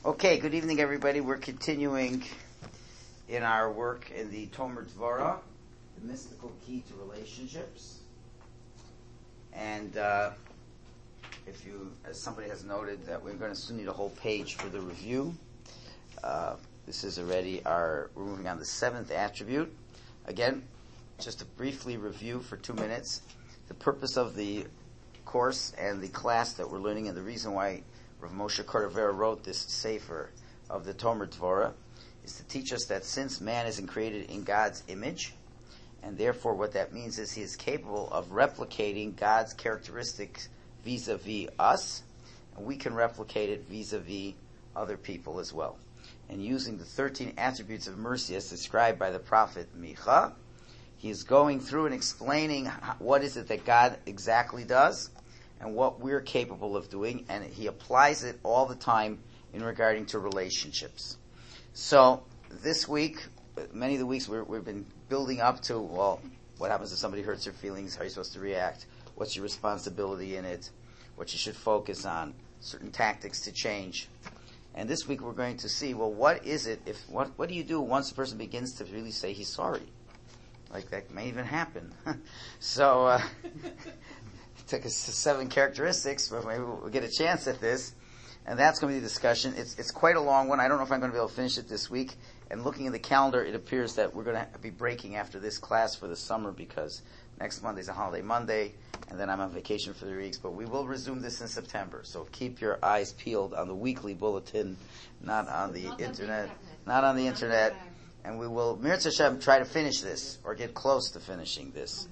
Okay, good evening, everybody. We're continuing in our work in the Tomer Dvorah, the mystical key to relationships. And as somebody has noted, that we're going to soon need a whole page for the review. This is already we're moving on the seventh attribute. Again, just to briefly review for 2 minutes, the purpose of the course and the class that we're learning, and the reason why Rav Moshe Cordovero wrote this sefer of the Tomer Dvorah is to teach us that since man isn't created in God's image, and therefore what that means is he is capable of replicating God's characteristics vis-a-vis us, and we can replicate it vis-a-vis other people as well. And using the 13 attributes of mercy as described by the prophet Micha, he's going through and explaining what is it that God exactly does and what we're capable of doing, and he applies it all the time in regarding to relationships. So this week, many of the weeks we've been building up to, well, what happens if somebody hurts your feelings? How are you supposed to react? What's your responsibility in it? What you should focus on? Certain tactics to change. And this week we're going to see, well, what is it? What do you do once a person begins to really say he's sorry? Like that may even happen. So took us to 7 characteristics, but maybe we'll get a chance at this. And that's going to be the discussion. It's quite a long one. I don't know if I'm going to be able to finish it this week. And looking at the calendar, it appears that we're going to be breaking after this class for the summer because next Monday's a holiday Monday, and then I'm on vacation for 3 weeks. But we will resume this in September. So keep your eyes peeled on the weekly bulletin, not on the internet. Not on the internet. And we will, Mirz Hashem, try to finish this, or get close to finishing this.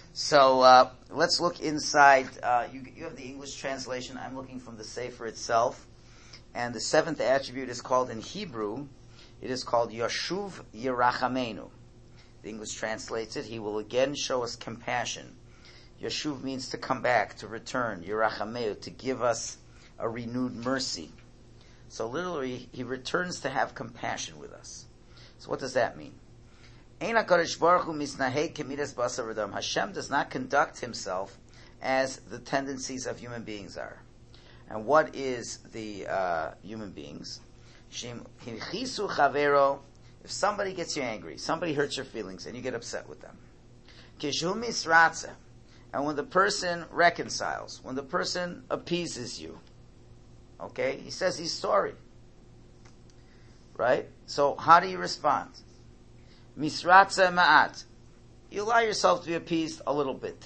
So let's look inside. You have the English translation. I'm looking from the Sefer itself. And the 7th attribute is called in Hebrew, it is called Yashuv Yerachamenu. The English translates it, he will again show us compassion. Yashuv means to come back, to return. Yerachamenu, to give us a renewed mercy. So literally, he returns to have compassion with us. So what does that mean? Hashem does not conduct himself as the tendencies of human beings are. And what is the human beings? If somebody gets you angry, somebody hurts your feelings, and you get upset with them. And when the person reconciles, when the person appeases you, okay, he says he's sorry. Right? So how do you respond? Misratza ma'at. You allow yourself to be appeased a little bit.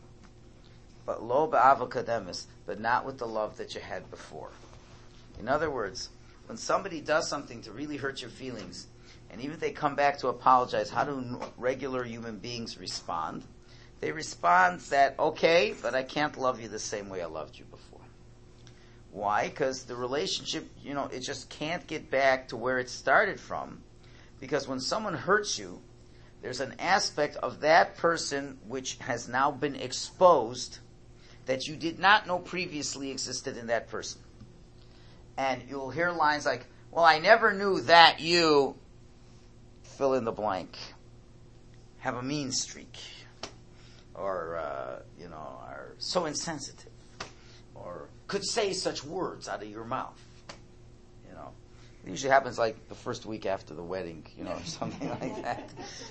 But lo ba'avakademis, but not with the love that you had before. In other words, when somebody does something to really hurt your feelings, and even if they come back to apologize, how do regular human beings respond? They respond that, okay, but I can't love you the same way I loved you before. Why? Because the relationship, it just can't get back to where it started from. Because when someone hurts you, there's an aspect of that person which has now been exposed that you did not know previously existed in that person. And you'll hear lines like, well, I never knew that you, fill in the blank, have a mean streak, or, are so insensitive, or could say such words out of your mouth. It usually happens like the first week after the wedding, or something like that.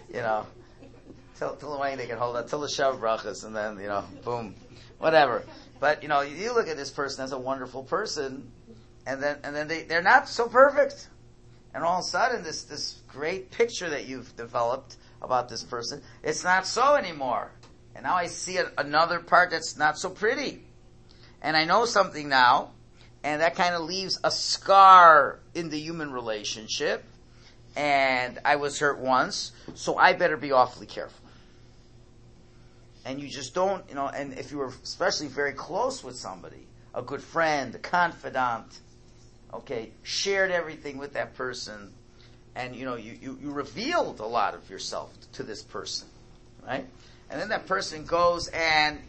Till the wedding they can hold out, till the Shav Brachas, and then, boom, whatever. But, you look at this person as a wonderful person, and then they're not so perfect. And all of a sudden, this great picture that you've developed about this person, it's not so anymore. And now I see another part that's not so pretty. And I know something now, and that kind of leaves a scar in the human relationship. And I was hurt once, so I better be awfully careful. And you just don't, and if you were especially very close with somebody, a good friend, a confidant, okay, shared everything with that person, and you revealed a lot of yourself to this person, right? And then that person goes and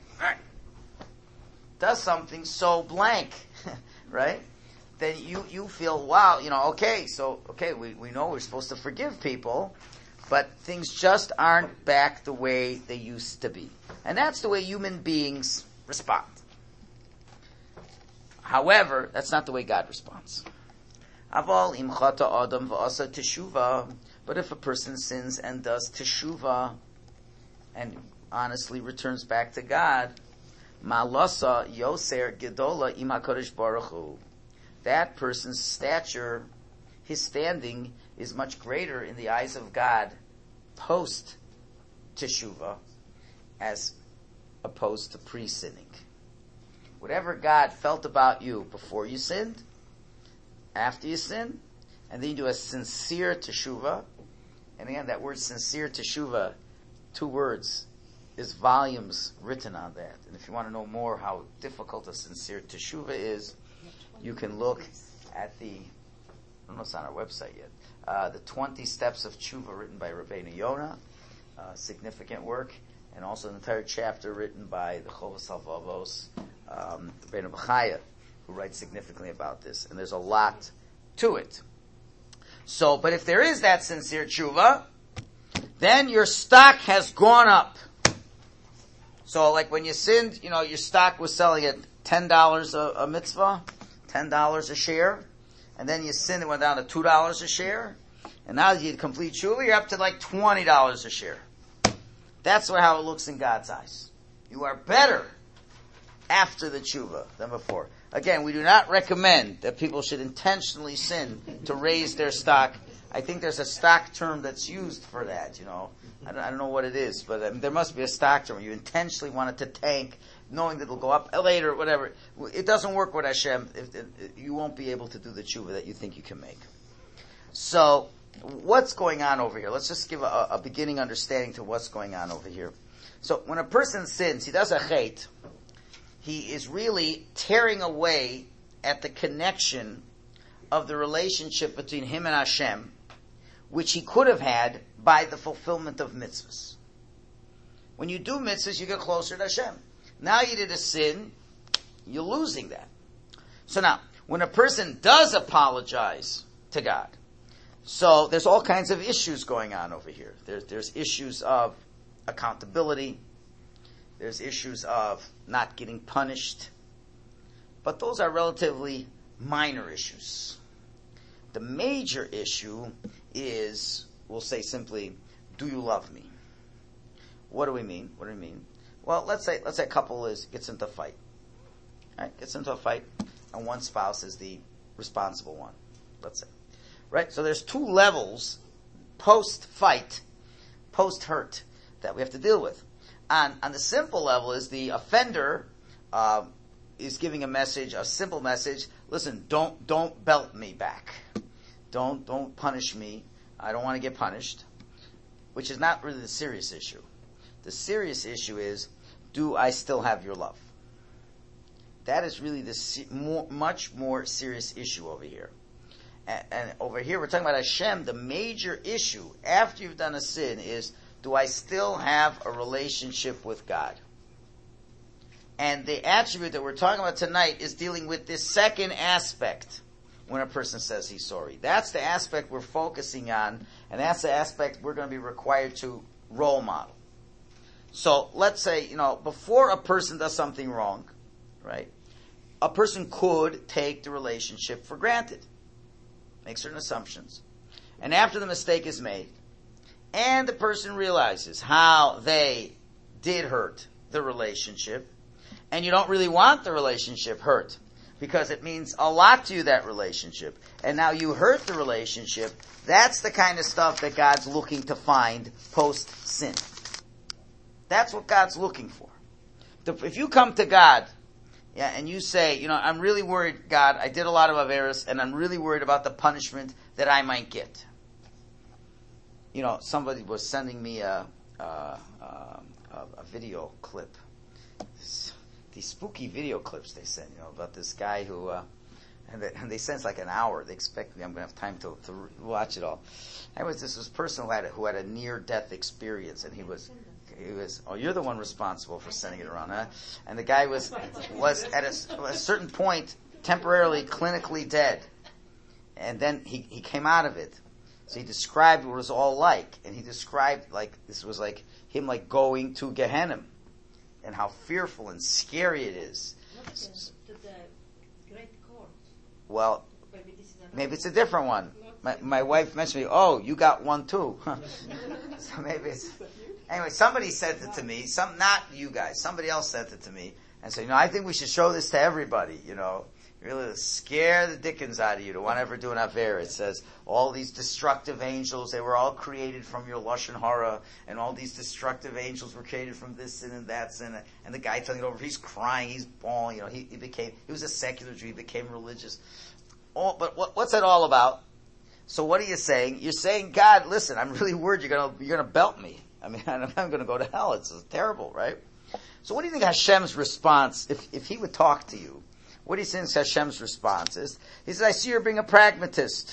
does something so blank, right? Then you feel, wow, we know we're supposed to forgive people, but things just aren't back the way they used to be. And that's the way human beings respond. However, that's not the way God responds. Aval im chata adam v'asa teshuva. But if a person sins and does teshuva, and honestly returns back to God, malasa yoser gedola im HaKadosh Baruch Hu. That person's stature, his standing, is much greater in the eyes of God post teshuva as opposed to pre-sinning. Whatever God felt about you before you sinned, after you sin, and then you do a sincere teshuva. And again, that word sincere teshuva, 2 words, is volumes written on that. And if you want to know more how difficult a sincere teshuva is, you can look at I don't know, it's on our website yet, the 20 Steps of Tshuva written by Rabbeinu Yonah, significant work, and also an entire chapter written by the Chovos HaLevavos, Rabbeinu Bechaya, who writes significantly about this. And there's a lot to it. So, but if there is that sincere tshuva, then your stock has gone up. So like when you sinned, your stock was selling at $10 a mitzvah, $10 a share, and then you sinned, it went down to $2 a share, and now you complete tshuva, you're up to like $20 a share. That's how it looks in God's eyes. You are better after the tshuva than before. Again, we do not recommend that people should intentionally sin to raise their stock. I think there's a stock term that's used for that, I don't know what it is, but there must be a stock term where you intentionally want it to tank, knowing that it'll go up later, whatever. It doesn't work with Hashem. You won't be able to do the tshuva that you think you can make. So, what's going on over here? Let's just give a beginning understanding to what's going on over here. So, when a person sins, he does a chait, he is really tearing away at the connection of the relationship between him and Hashem, which he could have had by the fulfillment of mitzvahs. When you do mitzvahs, you get closer to Hashem. Now you did a sin, you're losing that. So now, when a person does apologize to God, so there's all kinds of issues going on over here. There's issues of accountability. There's issues of not getting punished. But those are relatively minor issues. The major issue is, we'll say simply, do you love me? What do we mean? Well, let's say a couple gets into a fight. Right? Gets into a fight, and one spouse is the responsible one, let's say. Right? So there's 2 levels post-fight, post-hurt, that we have to deal with. On the simple level is the offender is giving a simple message. Listen, don't belt me back. Don't punish me. I don't want to get punished. Which is not really the serious issue. The serious issue is, do I still have your love? That is really the much more serious issue over here. And over here we're talking about Hashem. The major issue after you've done a sin is, do I still have a relationship with God? And the attribute that we're talking about tonight is dealing with this second aspect when a person says he's sorry. That's the aspect we're focusing on, and that's the aspect we're going to be required to role model. So let's say, before a person does something wrong, right, a person could take the relationship for granted, make certain assumptions. And after the mistake is made, and the person realizes how they did hurt the relationship, and you don't really want the relationship hurt, because it means a lot to you, that relationship, and now you hurt the relationship, that's the kind of stuff that God's looking to find post-sin. That's what God's looking for. If you come to God, and you say, I'm really worried, God, I did a lot of averos, and I'm really worried about the punishment that I might get. Somebody was sending me a video clip. These spooky video clips they send, about this guy who, and they send it's like an hour. They expect me, I'm going to have time to watch it all. This person who had a near-death experience, and he was, oh, you're the one responsible for sending it around, huh? And the guy was at a certain point temporarily clinically dead. And then he came out of it. So he described what it was all like. And he described this was like him going to Gehenna. And how fearful and scary it is. To the great court. Well, Maybe this is Maybe it's a different one. My wife mentioned me, oh, you got one too. So maybe it's... Anyway, somebody said it to me, not you guys, somebody else said it to me, and said, I think we should show this to everybody, really scare the dickens out of you to want to ever do an Avera. It says, all these destructive angels, they were all created from your Lashon Hara, and all these destructive angels were created from this sin and that sin, and the guy telling it over, he's crying, he's bawling, he was a secular Jew, he became religious. But what's that all about? So what are you saying? You're saying, God, listen, I'm really worried you're gonna belt me. I mean, I'm gonna go to hell. It's terrible, right? So what do you think Hashem's response, if he would talk to you, what do you think Hashem's response is? He says, I see you're being a pragmatist.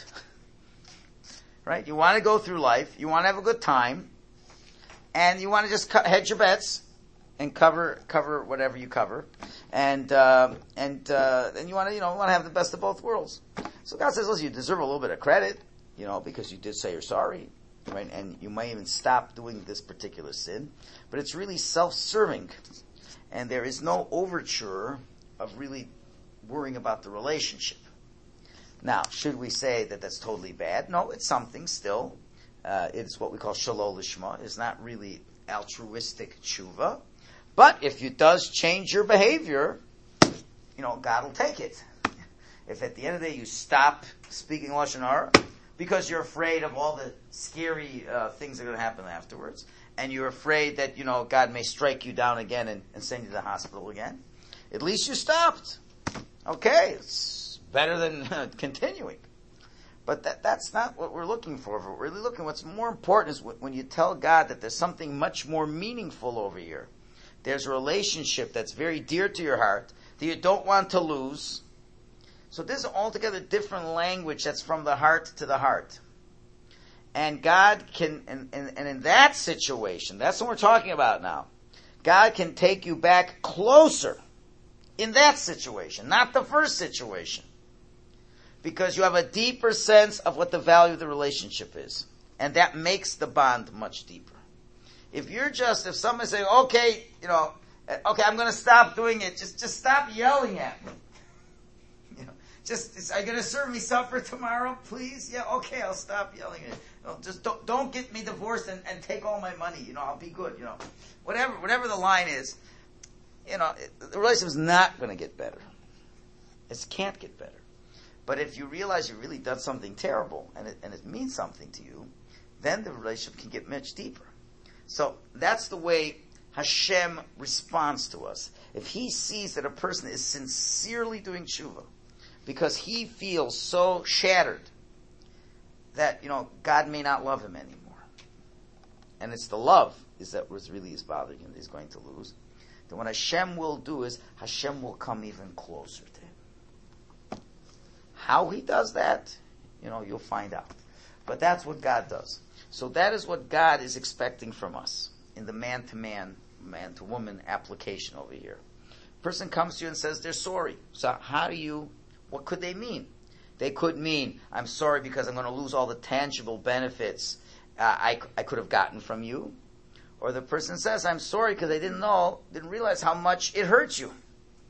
Right? You want to go through life, you want to have a good time, and you want to just hedge your bets and cover whatever you cover, and then you want to have the best of both worlds. So God says, listen, you deserve a little bit of credit, because you did say you're sorry, right? And you might even stop doing this particular sin, but it's really self-serving, and there is no overture of really worrying about the relationship. Now, should we say that that's totally bad? No, it's something still. It's what we call shalol lishma. It's not really altruistic tshuva. But if it does change your behavior, God will take it. If at the end of the day you stop speaking Lashon Hara because you're afraid of all the scary things that are going to happen afterwards, and you're afraid that, God may strike you down again and send you to the hospital again, at least you stopped. Okay, it's better than continuing. But that's not what we're looking for. We're really looking, what's more important is when you tell God that there's something much more meaningful over here. There's a relationship that's very dear to your heart that you don't want to lose. So this is altogether different language that's from the heart to the heart. And God can, and in that situation, that's what we're talking about now. God can take you back closer in that situation, not the first situation. Because you have a deeper sense of what the value of the relationship is. And that makes the bond much deeper. If someone say, okay, I'm going to stop doing it, just stop yelling at me. Are you going to serve me supper tomorrow, please? Yeah, okay, I'll stop yelling at you. Just don't get me divorced and take all my money. I'll be good. Whatever the line is, the relationship is not going to get better. It can't get better. But if you realize you really done something terrible and it means something to you, then the relationship can get much deeper. So that's the way Hashem responds to us. If he sees that a person is sincerely doing tshuva, because he feels so shattered that, God may not love him anymore. And it's the love that really is bothering him that he's going to lose. Then what Hashem will do is, Hashem will come even closer to him. How he does that, you'll find out. But that's what God does. So that is what God is expecting from us in the man-to-man, man-to-woman application over here. A person comes to you and says they're sorry. So what could they mean? They could mean, I'm sorry because I'm going to lose all the tangible benefits I could have gotten from you. Or the person says, I'm sorry because I didn't realize how much it hurts you.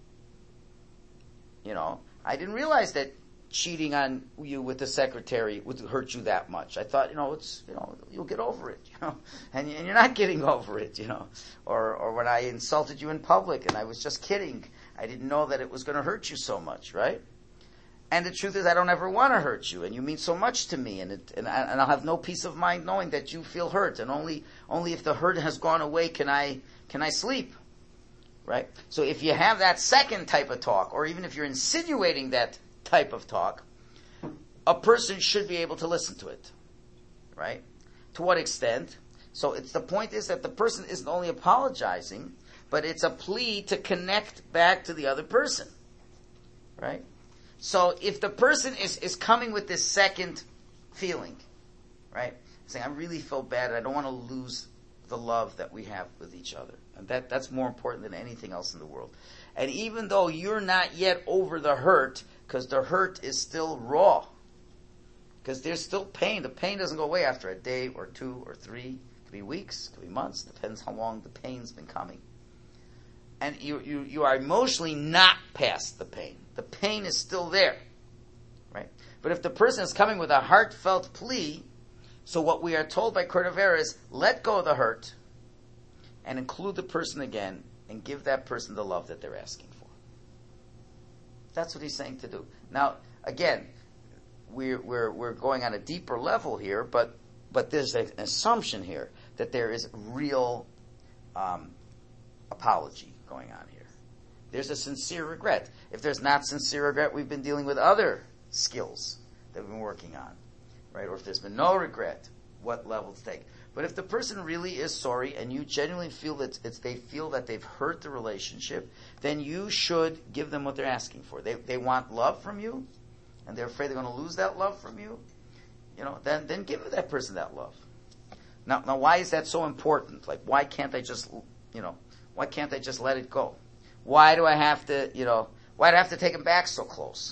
I didn't realize that cheating on you with the secretary would hurt you that much. I thought, you'll get over it, and you're not getting over it, Or when I insulted you in public and I was just kidding, I didn't know that it was going to hurt you so much, right? And the truth is, I don't ever want to hurt you, and you mean so much to me, and I'll have no peace of mind knowing that you feel hurt, and only if the hurt has gone away can I sleep, right? So if you have that second type of talk, or even if you're insinuating that type of talk, a person should be able to listen to it, right? To what extent? So the point is that the person isn't only apologizing, but it's a plea to connect back to the other person, right? So if the person is coming with this second feeling, right? Saying, I really feel bad, I don't want to lose the love that we have with each other. And that's more important than anything else in the world. And even though you're not yet over the hurt, because the hurt is still raw, because there's still pain. The pain doesn't go away after a day or 2 or 3. It could be weeks, it could be months, depends how long the pain's been coming. And you are emotionally not past the pain. The pain is still there, right? But if the person is coming with a heartfelt plea, so what we are told by Cordovera is, let go of the hurt and include the person again and give that person the love that they're asking for. That's what he's saying to do. Now, again, we're going on a deeper level here, but there's an assumption here that there is real apology going on here. There's a sincere regret. If there's not sincere regret, we've been dealing with other skills that we've been working on, right? Or if there's been no regret, what level to take. But if the person really is sorry and you genuinely feel that they feel that they've hurt the relationship, then you should give them what they're asking for. They want love from you, and they're afraid they're going to lose that love from you. Then give that person that love. Now, why is that so important? Like, why can't I just let it go? Why do I have to take them back so close?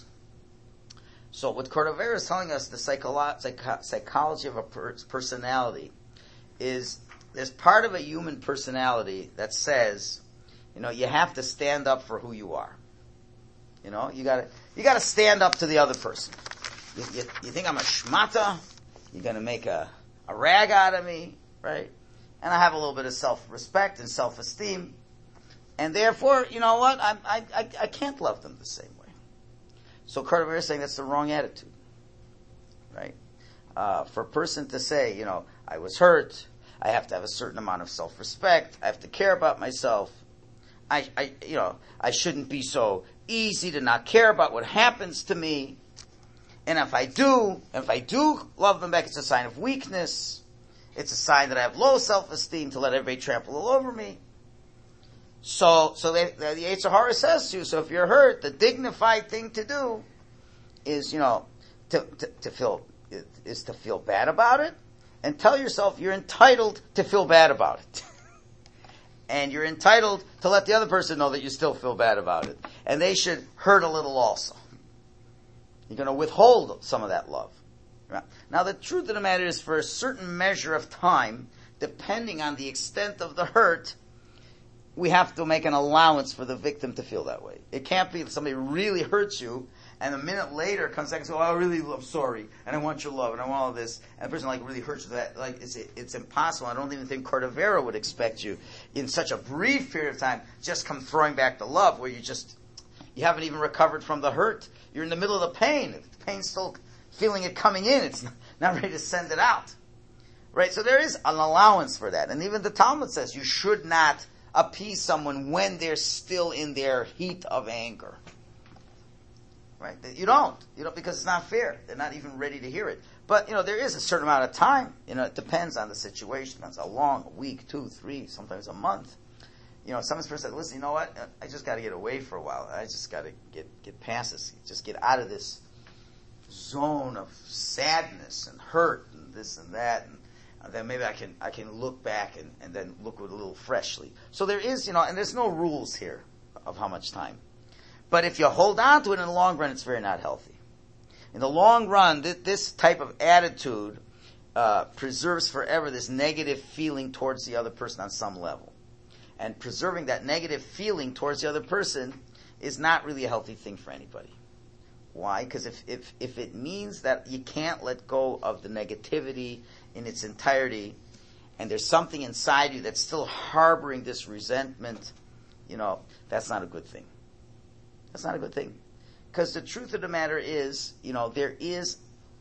So what Cordovera is telling us, the psychology of a personality, is there's part of a human personality that says, you have to stand up for who you are. You gotta stand up to the other person. You think I'm a schmata? You're gonna make a rag out of me, right? And I have a little bit of self-respect and self-esteem, and therefore, you know what? I can't love them the same way. So Cordovera is saying that's the wrong attitude, right? For a person to say, I was hurt, I have to have a certain amount of self-respect, I have to care about myself, I shouldn't be so easy to not care about what happens to me, and if I do love them back, it's a sign of weakness, it's a sign that I have low self-esteem to let everybody trample all over me. So the Yetzer Hara says to you, so if you're hurt, the dignified thing to do is, to feel bad about it, and tell yourself you're entitled to feel bad about it. And you're entitled to let the other person know that you still feel bad about it. And they should hurt a little also. You're going to withhold some of that love. Now the truth of the matter is, for a certain measure of time, depending on the extent of the hurt, we have to make an allowance for the victim to feel that way. It can't be that somebody really hurts you, and a minute later comes back and says, I'm sorry, and I want your love, and I want all this, and the person really hurts you. That it's impossible. I don't even think Cordovera would expect you in such a brief period of time just come throwing back the love, where you haven't even recovered from the hurt. You're in the middle of the pain. The pain's still feeling it coming in. It's not ready to send it out. Right? So there is an allowance for that. And even the Talmud says you should not appease someone when they're still in their heat of anger. Right? You don't, because it's not fair. They're not even ready to hear it. But, there is a certain amount of time. It depends on the situation. It's a week, 2, 3, sometimes a month. Someone's person said, listen, you know what? I just got to get away for a while. I just got to get past this. Just get out of this zone of sadness and hurt and this and that. And then maybe I can look back and then look with a little freshly. So there is, and there's no rules here of how much time. But if you hold on to it in the long run, it's very not healthy. In the long run, this type of attitude preserves forever this negative feeling towards the other person on some level. And preserving that negative feeling towards the other person is not really a healthy thing for anybody. Why? Because if it means that you can't let go of the negativity in its entirety, and there's something inside you that's still harboring this resentment, that's not a good thing. That's not a good thing. Because the truth of the matter is, there is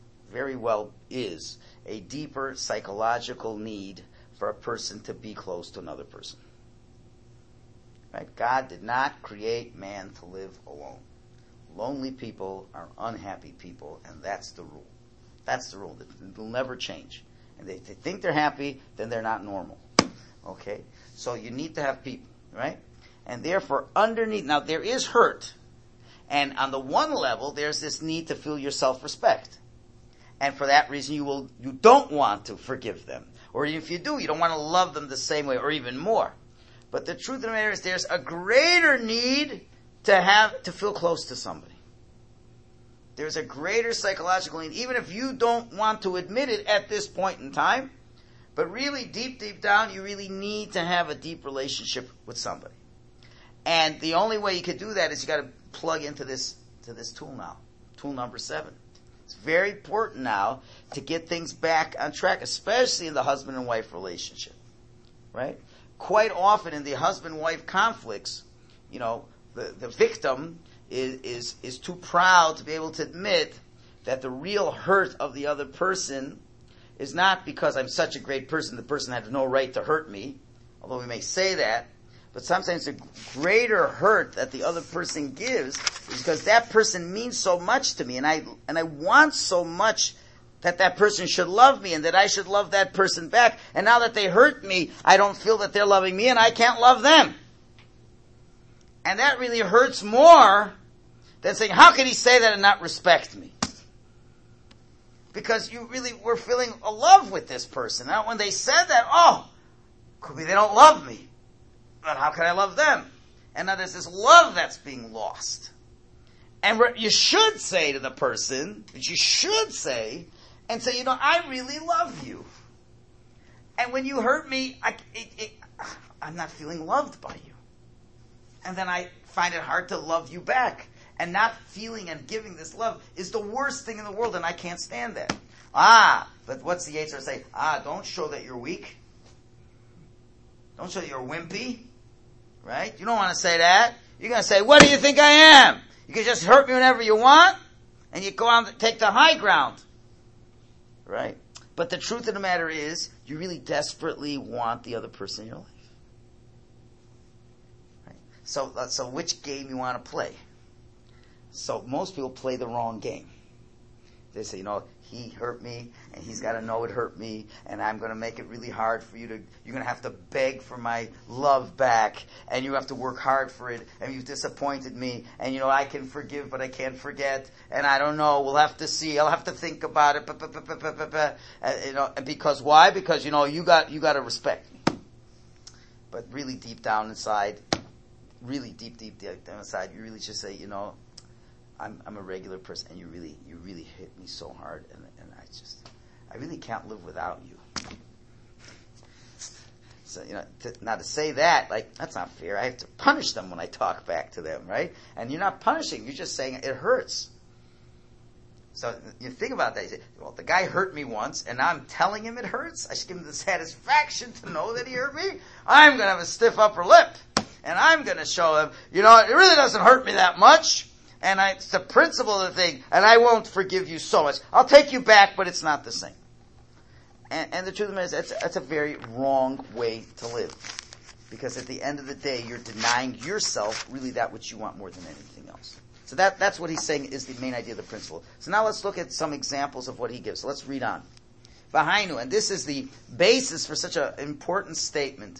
a deeper psychological need for a person to be close to another person. Right? God did not create man to live alone. Lonely people are unhappy people, and that's the rule. That's the rule. It will never change. And if they think they're happy, then they're not normal. Okay? So you need to have people, right? And therefore, underneath, now there is hurt. And on the one level, there's this need to feel your self-respect. And for that reason, you don't want to forgive them. Or if you do, you don't want to love them the same way, or even more. But the truth of the matter is, there's a greater need to feel close to somebody. There's a greater psychological need, even if you don't want to admit it at this point in time. But really, deep down, you really need to have a deep relationship with somebody. And the only way you could do that is you got to plug into this tool now. Tool number 7. It's very important now to get things back on track, especially in the husband and wife relationship. Right? Quite often in the husband-wife conflicts, the victim is too proud to be able to admit that the real hurt of the other person is not because I'm such a great person, the person had no right to hurt me, although we may say that, but sometimes the greater hurt that the other person gives is because that person means so much to me, and I want so much that person should love me and that I should love that person back, and now that they hurt me, I don't feel that they're loving me and I can't love them. And that really hurts more than saying, how can he say that and not respect me? Because you really were feeling a love with this person. Now when they said that, could be they don't love me. But how can I love them? And now there's this love that's being lost. And you should say to the person, I really love you. And when you hurt me, I'm not feeling loved by you. And then I find it hard to love you back. And not feeling and giving this love is the worst thing in the world, and I can't stand that. But what's the Yetzer say? Don't show that you're weak. Don't show that you're wimpy. Right? You don't want to say that. You're going to say, what do you think I am? You can just hurt me whenever you want, and you go on take the high ground. Right? But the truth of the matter is, you really desperately want the other person in your life. Right? So which game you want to play? So most people play the wrong game. They say, he hurt me, and he's got to know it hurt me, and I'm going to make it really hard for you're going to have to beg for my love back, and you have to work hard for it, and you've disappointed me, and I can forgive, but I can't forget, and I don't know, we'll have to see, I'll have to think about it, and because why? Because, you got to respect me. But really deep down inside, deep down inside, you really just say, I'm a regular person, and you really hit me so hard, and I really can't live without you. So, now to say that, that's not fair. I have to punish them when I talk back to them, right? And you're not punishing, you're just saying it hurts. So you think about that, you say, well, the guy hurt me once, and now I'm telling him it hurts? I should give him the satisfaction to know that he hurt me? I'm going to have a stiff upper lip, and I'm going to show him, it really doesn't hurt me that much. And it's the principle of the thing, and I won't forgive you so much. I'll take you back, but it's not the same. And the truth of it is, that's a very wrong way to live. Because at the end of the day, you're denying yourself really that which you want more than anything else. So that's what he's saying is the main idea of the principle. So now let's look at some examples of what he gives. So let's read on. V'hainu, and this is the basis for such an important statement.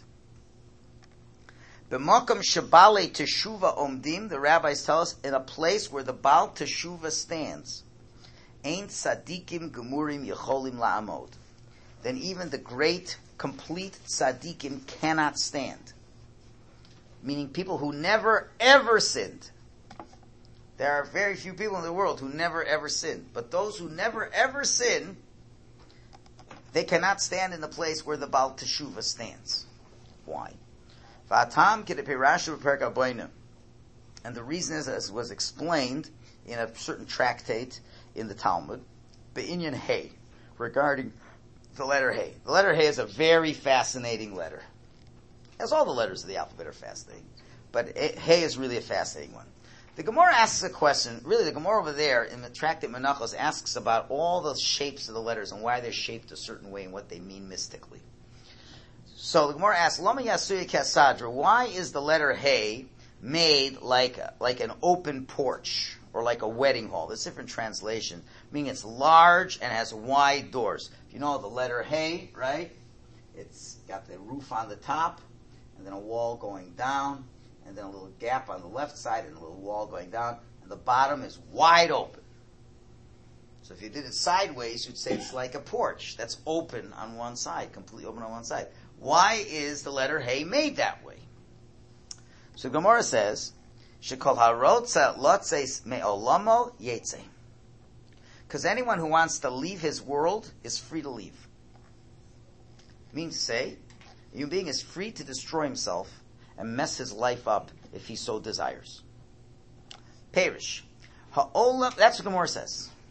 B'makom shebale teshuva omdim, the rabbis tell us, in a place where the Baal teshuva stands, ein tzadikim gemurim yecholim la'amod. Then even the great, complete tzadikim cannot stand. Meaning people who never ever sinned. There are very few people in the world who never ever sin. But those who never ever sin, they cannot stand in the place where the Baal teshuva stands. Why? And the reason is, as was explained in a certain tractate in the Talmud, Be'inyan Hey, regarding the letter Hey. The letter Hey is a very fascinating letter. As all the letters of the alphabet are fascinating. But Hey is really a fascinating one. The Gemara asks a question, really the Gemara over there in the tractate Menachos asks about all the shapes of the letters and why they're shaped a certain way and what they mean mystically. So the Gemara asks, Lama Yasuya Kasadra, why is the letter Hey made like an open porch or like a wedding hall? There's different translation, meaning it's large and has wide doors. If you know the letter Hey, right? It's got the roof on the top and then a wall going down and then a little gap on the left side and a little wall going down, and the bottom is wide open. So if you did it sideways, you'd say it's like a porch that's open on one side, completely open on one side. Why is the letter Hey made that way? So Gemara says, "Shekol harotza lotzeis me'olamo yetze." Because anyone who wants to leave his world is free to leave. Means to say, a human being is free to destroy himself and mess his life up if he so desires. Perish. Ha'olam, that's what Gemara says.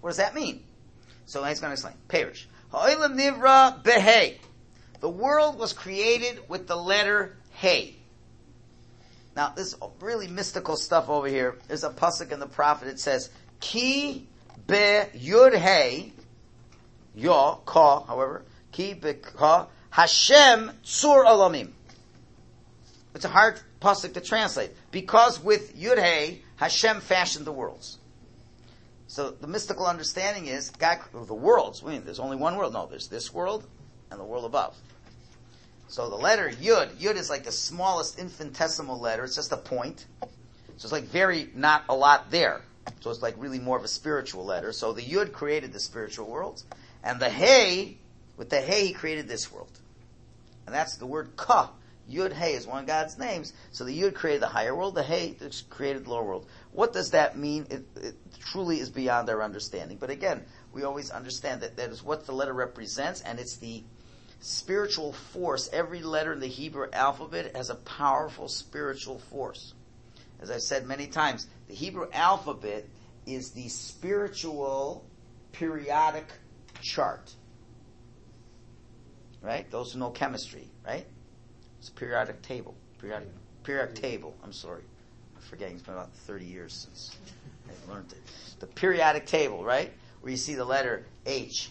What does that mean? So he's going to explain. Perish. Ha'olam nivra behei. The world was created with the letter Hey. Now, this really mystical stuff over here. There's a pasuk in the prophet. It says, Ki be yud hey, yo, ka, however, ki be ka, Hashem tzur olamim. It's a hard pasuk to translate. Because with yud hey, Hashem fashioned the worlds. So the mystical understanding is, God, the worlds, there's only one world. No, there's this world and the world above. So the letter Yud is like the smallest infinitesimal letter. It's just a point. So it's like not a lot there. So it's like really more of a spiritual letter. So the Yud created the spiritual worlds. And the Hey, with the Hey, he created this world. And that's the word Ka. Yud Hey is one of God's names. So the Yud created the higher world. The Hey created the lower world. What does that mean? It truly is beyond our understanding. But again, we always understand that is what the letter represents. And it's the spiritual force. Every letter in the Hebrew alphabet has a powerful spiritual force. As I've said many times, the Hebrew alphabet is the spiritual periodic chart. Right? Those who know chemistry, right? It's a periodic table. Periodic table, I'm sorry. I'm forgetting, it's been about 30 years since I learned it. The periodic table, right? Where you see the letter H.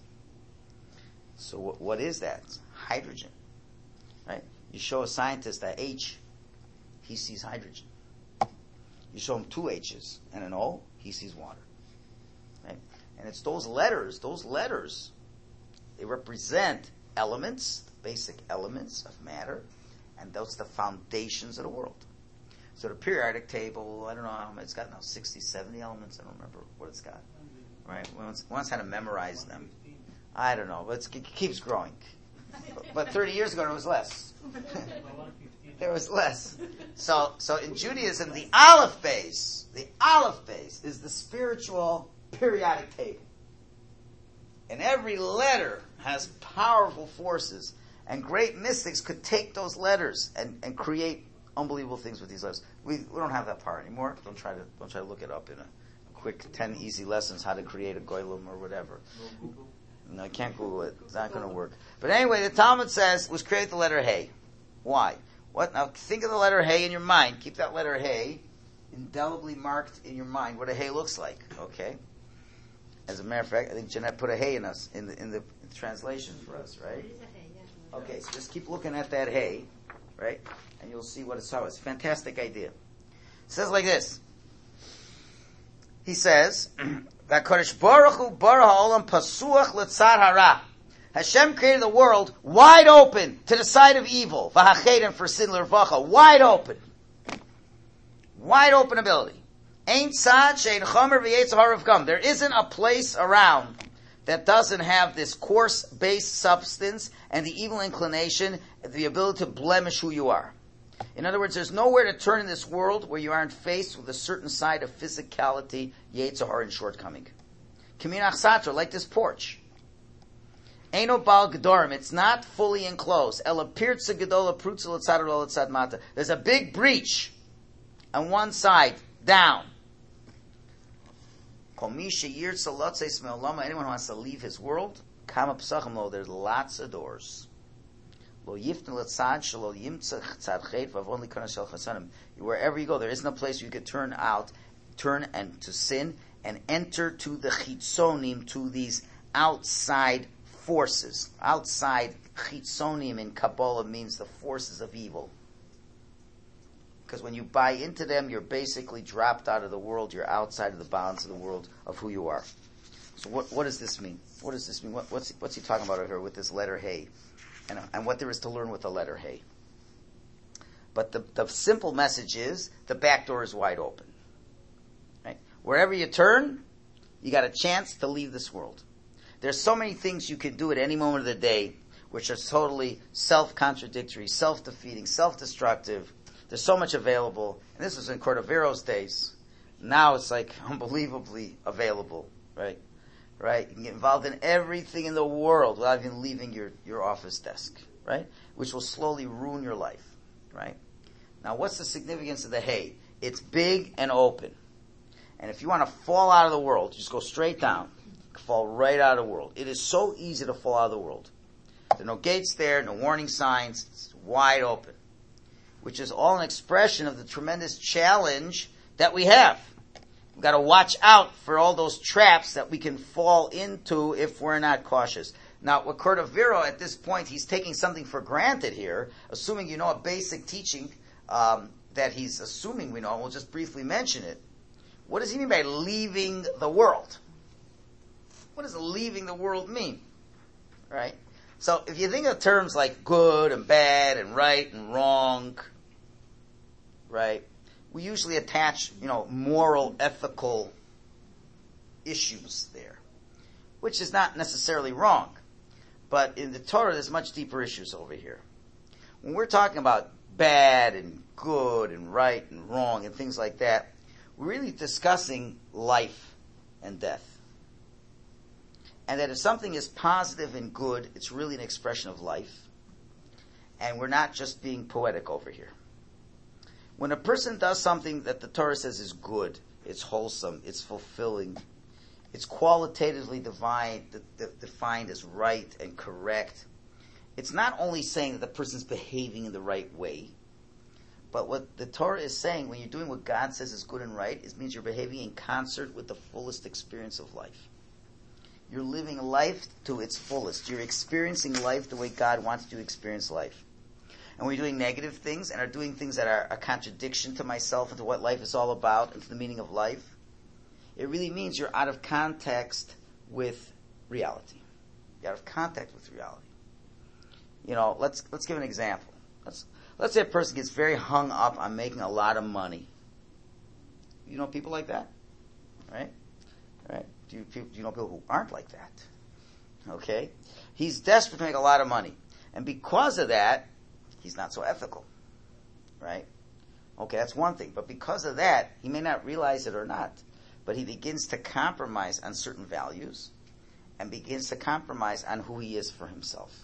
So what is that? It's hydrogen, right? You show a scientist that H, he sees hydrogen. You show him two H's and an O, he sees water, right? And it's those letters, they represent elements, basic elements of matter, and those are the foundations of the world. So the periodic table, I don't know how many, it's got now 60, 70 elements, I don't remember what it's got, right? We once had to memorize them. I don't know, but it keeps growing. But 30 years ago, there was less. There was less. So in Judaism, the Aleph base is the spiritual periodic table. And every letter has powerful forces. And great mystics could take those letters and create unbelievable things with these letters. We don't have that power anymore. Don't try to look it up in a quick 10 easy lessons how to create a goylem or whatever. No, I can't Google it. It's not going to work. But anyway, the Talmud says, was create the letter Hey. Why? What? Now think of the letter Hey in your mind. Keep that letter Hey indelibly marked in your mind what a Hey looks like. Okay? As a matter of fact, I think Jeanette put a Hey in the translation for us, right? Okay, so just keep looking at that Hey, right? And you'll see what it's about. It's a fantastic idea. It says like this. He says, "V'Kodesh Baruch Hu bara ha'olam pasuach l'tzad hara." Hashem created the world wide open to the side of evil, v'hacheden for sin l'rvacha, wide open ability. Ain't tzad she'ein chomer v'yetzer harav gam. There isn't a place around that doesn't have this coarse-based substance and the evil inclination, the ability to blemish who you are. In other words, there's nowhere to turn in this world where you aren't faced with a certain side of physicality, yetzer hara, and shortcoming. Kaminach satra, like this porch. Eino bal gedorim, it's not fully enclosed. Ela pirtza gedola prutza l'tzad ro l'tzad mata. There's a big breach on one side, down. Kol mi sheyirtza lotzeis me'olama, anyone who wants to leave his world, kama p'sachim lo, there's lots of doors. Lo yiften l'tzad shelo yimtzach tzad chet v'avon likana shel chasanim. Wherever you go, there isn't a place where you could turn and to sin and enter to the chitzonim, to these outside forces. Outside chitzonim in Kabbalah means the forces of evil. Because when you buy into them, you're basically dropped out of the world. You're outside of the bounds of the world of who you are. So what does this mean? What does this mean? What's he talking about over here with this letter Hey? And what there is to learn with the letter Hey. But the simple message is, the back door is wide open. Right? Wherever you turn, you got a chance to leave this world. There's so many things you can do at any moment of the day which are totally self-contradictory, self-defeating, self-destructive. There's so much available. And this was in Cordovero's days. Now it's like unbelievably available, right? Right? You can get involved in everything in the world without even leaving your office desk, right? Which will slowly ruin your life, right? Now what's the significance of the Hey? It's big and open. And if you want to fall out of the world, just go straight down. Fall right out of the world. It is so easy to fall out of the world. There are no gates there, no warning signs. It's wide open. Which is all an expression of the tremendous challenge that we have. We've got to watch out for all those traps that we can fall into if we're not cautious. Now, with Cordovero, at this point, he's taking something for granted here, assuming you know a basic teaching that he's assuming we know, and we'll just briefly mention it. What does he mean by leaving the world? What does leaving the world mean? Right? So, if you think of terms like good and bad and right and wrong, right, we usually attach, moral, ethical issues there, which is not necessarily wrong. But in the Torah, there's much deeper issues over here. When we're talking about bad and good and right and wrong and things like that, we're really discussing life and death. And that if something is positive and good, it's really an expression of life. And we're not just being poetic over here. When a person does something that the Torah says is good, it's wholesome, it's fulfilling, it's qualitatively defined as right and correct, it's not only saying that the person's behaving in the right way, but what the Torah is saying, when you're doing what God says is good and right, it means you're behaving in concert with the fullest experience of life. You're living life to its fullest. You're experiencing life the way God wants you to experience life. And when you're doing negative things and are doing things that are a contradiction to myself and to what life is all about and to the meaning of life, it really means you're out of context with reality. You're out of contact with reality. Let's give an example. Let's say a person gets very hung up on making a lot of money. You know people like that? Right? Do you know people who aren't like that? Okay? He's desperate to make a lot of money. And because of that, he's not so ethical. Right? Okay, that's one thing. But because of that, he may not realize it or not, but he begins to compromise on certain values and begins to compromise on who he is for himself.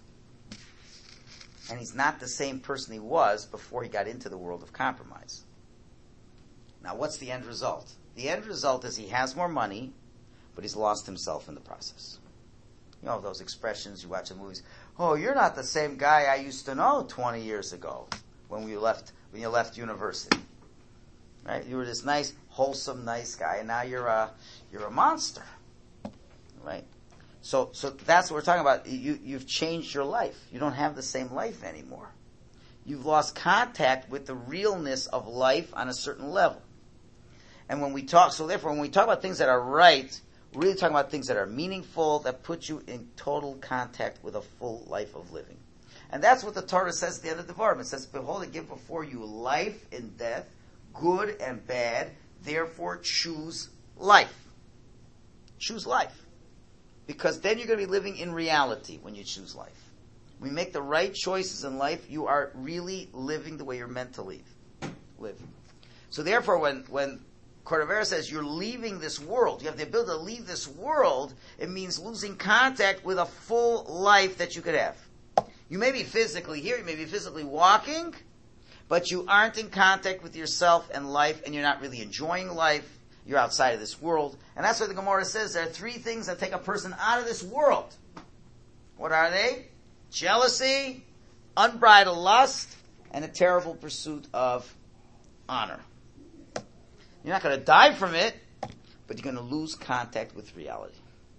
And he's not the same person he was before he got into the world of compromise. Now, what's the end result? The end result is he has more money, but he's lost himself in the process. You know those expressions you watch in movies. Oh, you're not the same guy I used to know 20 years ago when you left university. Right? You were this nice, wholesome, nice guy, and now you're a monster. Right? So that's what we're talking about. You've changed your life. You don't have the same life anymore. You've lost contact with the realness of life on a certain level. And when we talk about things that are right, we're really talking about things that are meaningful, that put you in total contact with a full life of living. And that's what the Torah says at the end of the Devarim. It says, behold, I give before you life and death, good and bad, therefore choose life. Choose life. Because then you're going to be living in reality when you choose life. When you make the right choices in life, you are really living the way you're meant to live. So therefore, when Cordovero says you're leaving this world, you have the ability to leave this world, it means losing contact with a full life that you could have. You may be physically here, you may be physically walking, but you aren't in contact with yourself and life, and you're not really enjoying life. You're outside of this world. And that's why the Gemara says there are three things that take a person out of this world. What are they? Jealousy, unbridled lust, and a terrible pursuit of honor. You're not going to die from it, but you're going to lose contact with reality.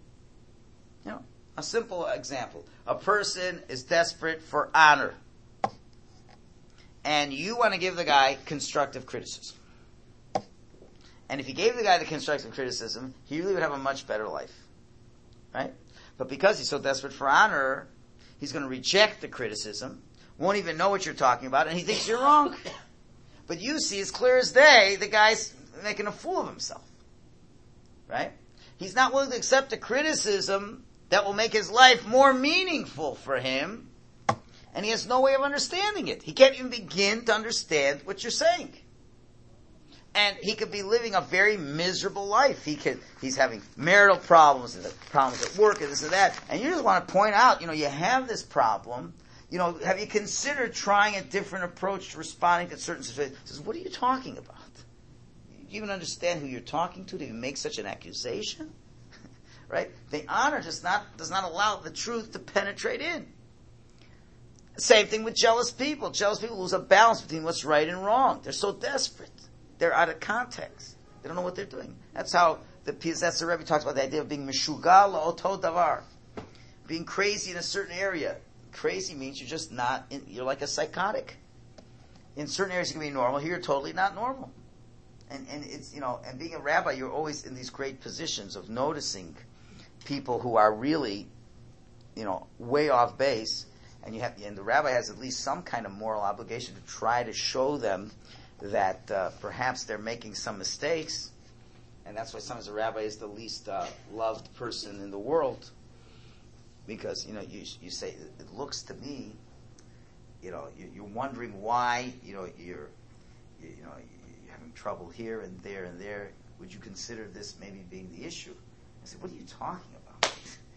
A simple example. A person is desperate for honor. And you want to give the guy constructive criticism. And if you gave the guy the constructive criticism, he really would have a much better life. Right? But because he's so desperate for honor, he's going to reject the criticism, won't even know what you're talking about, and he thinks you're wrong. But you see, as clear as day, the guy's making a fool of himself. Right? He's not willing to accept a criticism that will make his life more meaningful for him, and he has no way of understanding it. He can't even begin to understand what you're saying. And he could be living a very miserable life. He's having marital problems and problems at work and this and that. And you just want to point out, you have this problem. Have you considered trying a different approach to responding to certain situations? He says, what are you talking about? even understand who you're talking to even make such an accusation? Right? The honor does not allow the truth to penetrate in. Same thing with jealous people. Jealous people lose a balance between what's right and wrong. They're so desperate. They're out of context. They don't know what they're doing. That's how the Rebbe talks about the idea of being meshugal oto davar. Being crazy in a certain area. Crazy means you're just not, you're like a psychotic. In certain areas you can be normal. Here you're totally not normal. And it's, and being a rabbi, you're always in these great positions of noticing people who are really, way off base. And the rabbi has at least some kind of moral obligation to try to show them that perhaps they're making some mistakes, and that's why sometimes the rabbi is the least loved person in the world, because you say it looks to me, you're wondering why you're having trouble here and there and there. Would you consider this maybe being the issue? I said, what are you talking about?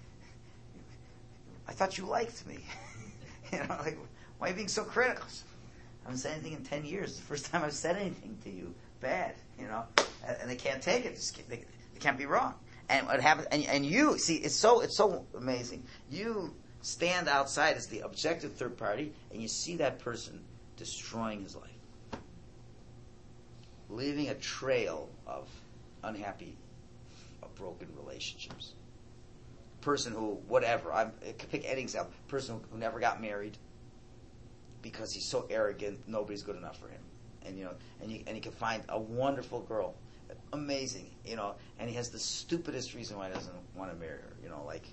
I thought you liked me. Why are you being so critical? I haven't said anything in 10 years. It's the first time I've said anything to you bad, and they can't take it. They can't be wrong. And what happens? And you see, it's so amazing. You stand outside as the objective third party, and you see that person destroying his life, leaving a trail of unhappy, broken relationships. Person who, whatever, I could pick any example. Person who never got married because he's so arrogant, nobody's good enough for him. And he can find a wonderful girl, amazing, and he has the stupidest reason why he doesn't want to marry her.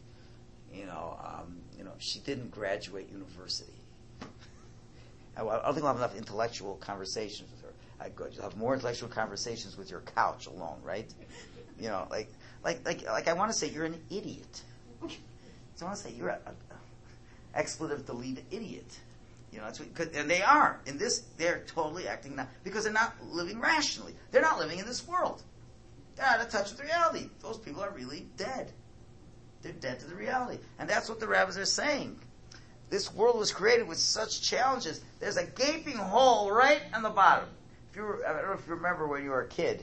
She didn't graduate university. I don't think we'll have enough intellectual conversations with her. You'll have more intellectual conversations with your couch alone, right? Like I want to say you're an idiot. So I want to say you're an expletive deleted idiot. And they are. In this, they're totally acting now, because they're not living rationally. They're not living in this world. They're out of touch with reality. Those people are really dead. They're dead to the reality. And that's what the rabbis are saying. This world was created with such challenges. There's a gaping hole right on the bottom. I don't know if you remember when you were a kid.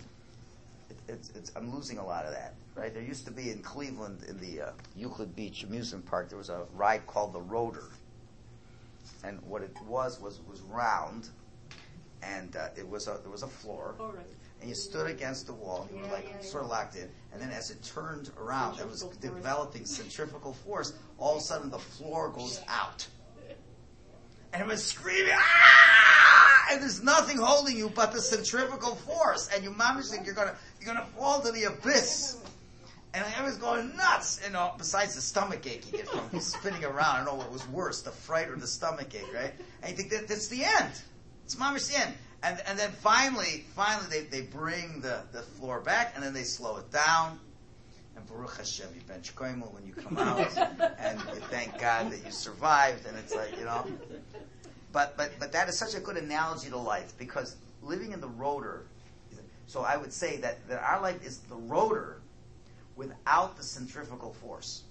I'm losing a lot of that. Right? There used to be in Cleveland, in the Euclid Beach amusement park, there was a ride called the Rotor. And what it was round, and there was a floor, oh, right. And you stood against the wall, and you were sort of locked in, and then as it turned around, it was developing centrifugal force, all of a sudden the floor goes out. And it was screaming, ah! And there's nothing holding you but the centrifugal force, and you mamish think you're gonna fall to the abyss. And I was going nuts, besides the stomach ache you get from spinning around. I don't know what was worse, the fright or the stomach ache, right? And you think that's the end. It's mamish the end. And then finally they bring the floor back, and then they slow it down. And Baruch Hashem, you bench koimel when you come out, and you thank God that you survived, and it's like, But that is such a good analogy to life, because living in the rotor, so I would say that our life is the rotor without the centrifugal force.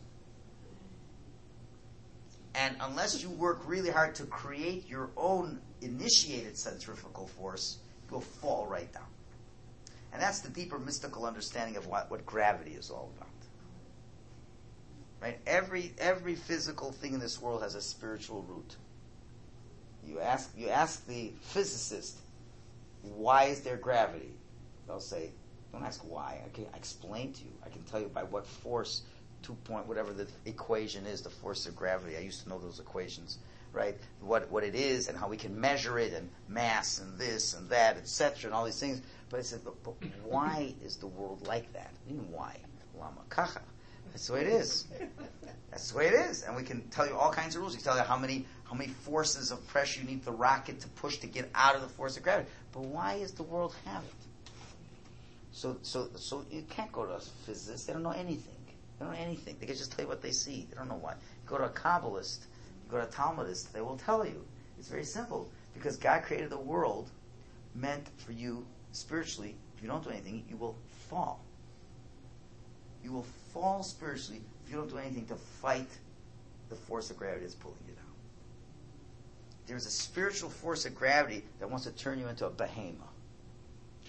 And unless you work really hard to create your own initiated centrifugal force, you'll fall right down. And that's the deeper mystical understanding of what gravity is all about. Right? Every physical thing in this world has a spiritual root. You ask the physicist, why is there gravity? They'll say, don't ask why. I can explain to you. I can tell you by what force, whatever the equation is, the force of gravity. I used to know those equations, right? What it is and how we can measure it, and mass and this and that, etc., and all these things. But I said, but why is the world like that? I mean, why? Lama kacha. That's the way it is. That's the way it is. And we can tell you all kinds of rules. We can tell you how many forces of pressure you need the rocket to push to get out of the force of gravity. But why does the world have it? So you can't go to a physicist. They don't know anything. They don't know anything. They can just tell you what they see. They don't know why. You go to a Kabbalist, you go to a Talmudist, they will tell you. It's very simple. Because God created the world meant for you spiritually. If you don't do anything, you will fall. You will fall spiritually if you don't do anything to fight the force of gravity that's pulling you down. There's a spiritual force of gravity that wants to turn you into a behemoth.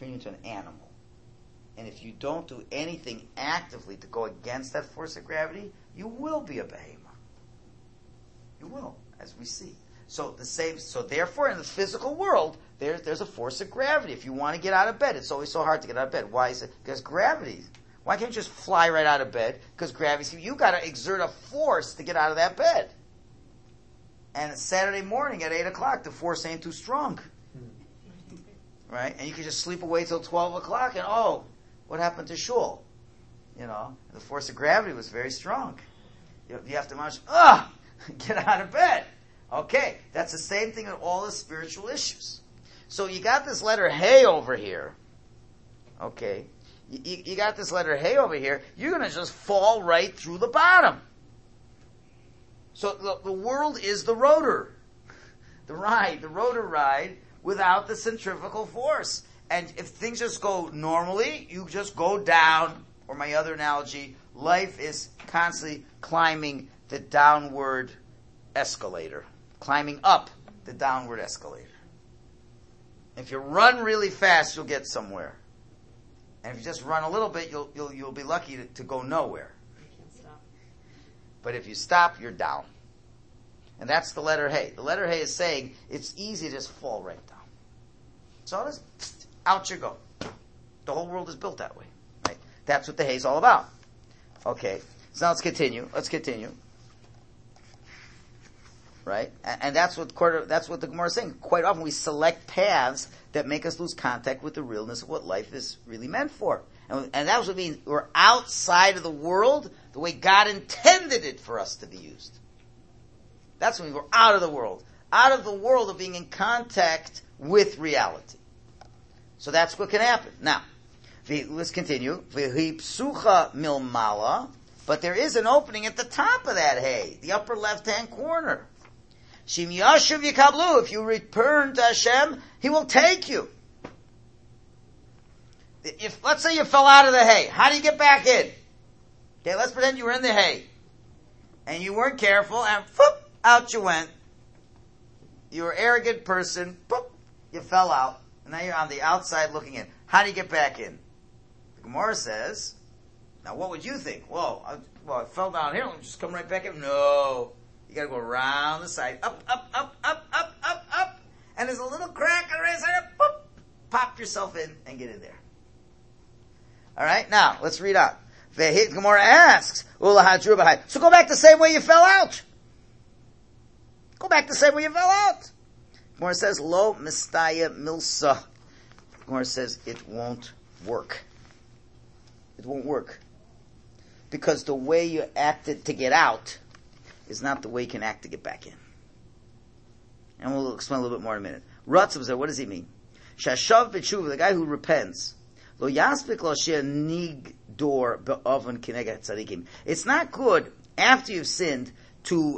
turn you into an animal. And if you don't do anything actively to go against that force of gravity, you will be a behemoth. You will, as we see. So therefore in the physical world, there's a force of gravity. If you want to get out of bed, it's always so hard to get out of bed. Why is it? Because gravity. Why can't you just fly right out of bed? Because gravity, you got to exert a force to get out of that bed. And it's Saturday morning at 8 o'clock, the force ain't too strong. Right? And you can just sleep away till 12 o'clock and what happened to shul? The force of gravity was very strong. You have to march, get out of bed. Okay, that's the same thing in all the spiritual issues. So you got this letter Hey over here. Okay, you got this letter Hey over here. You're going to just fall right through the bottom. So the world is the rotor. The rotor ride without the centrifugal force. And if things just go normally, you just go down, or my other analogy, life is constantly climbing the downward escalator. Climbing up the downward escalator. If you run really fast, you'll get somewhere. And if you just run a little bit, you'll be lucky to go nowhere. You can't stop. But if you stop, you're down. And that's the letter Hey. The letter Hey is saying it's easy to just fall right down. So out you go. The whole world is built that way. Right? That's what the Hey is all about. Okay. So now let's continue. Right? And that's what the Gemara is saying. Quite often we select paths that make us lose contact with the realness of what life is really meant for. And that's what means we're outside of the world the way God intended it for us to be used. That's when we're out of the world. Out of the world of being in contact with reality. So that's what can happen. Now, let's continue. V'hipsucha milmala, but there is an opening at the top of that Hey, the upper left-hand corner. Shim yashuv yikablu. If you return to Hashem, He will take you. If let's say you fell out of the Hey, how do you get back in? Okay, let's pretend you were in the Hay, and you weren't careful, and out you went. You were an arrogant person. You fell out, and now you're on the outside looking in. How do you get back in? The Gemara says, now what would you think? I fell down here. Let me just come right back in. No. You gotta go around the side, up, and there's a little crack on the right side, pop yourself in and get in there. Alright, now, let's read on. The Gemara asks, so go back the same way you fell out. Gemara says, lo mistaya milsa. Gemara says, it won't work. It won't work. Because the way you acted to get out is not the way you can act to get back in. And we'll explain a little bit more in a minute. Ratzah, what does he mean? Shashav b'tshuva, the guy who repents, lo yaspik lo sheh nigdor be'oven kineged tzadikim. It's not good after you've sinned to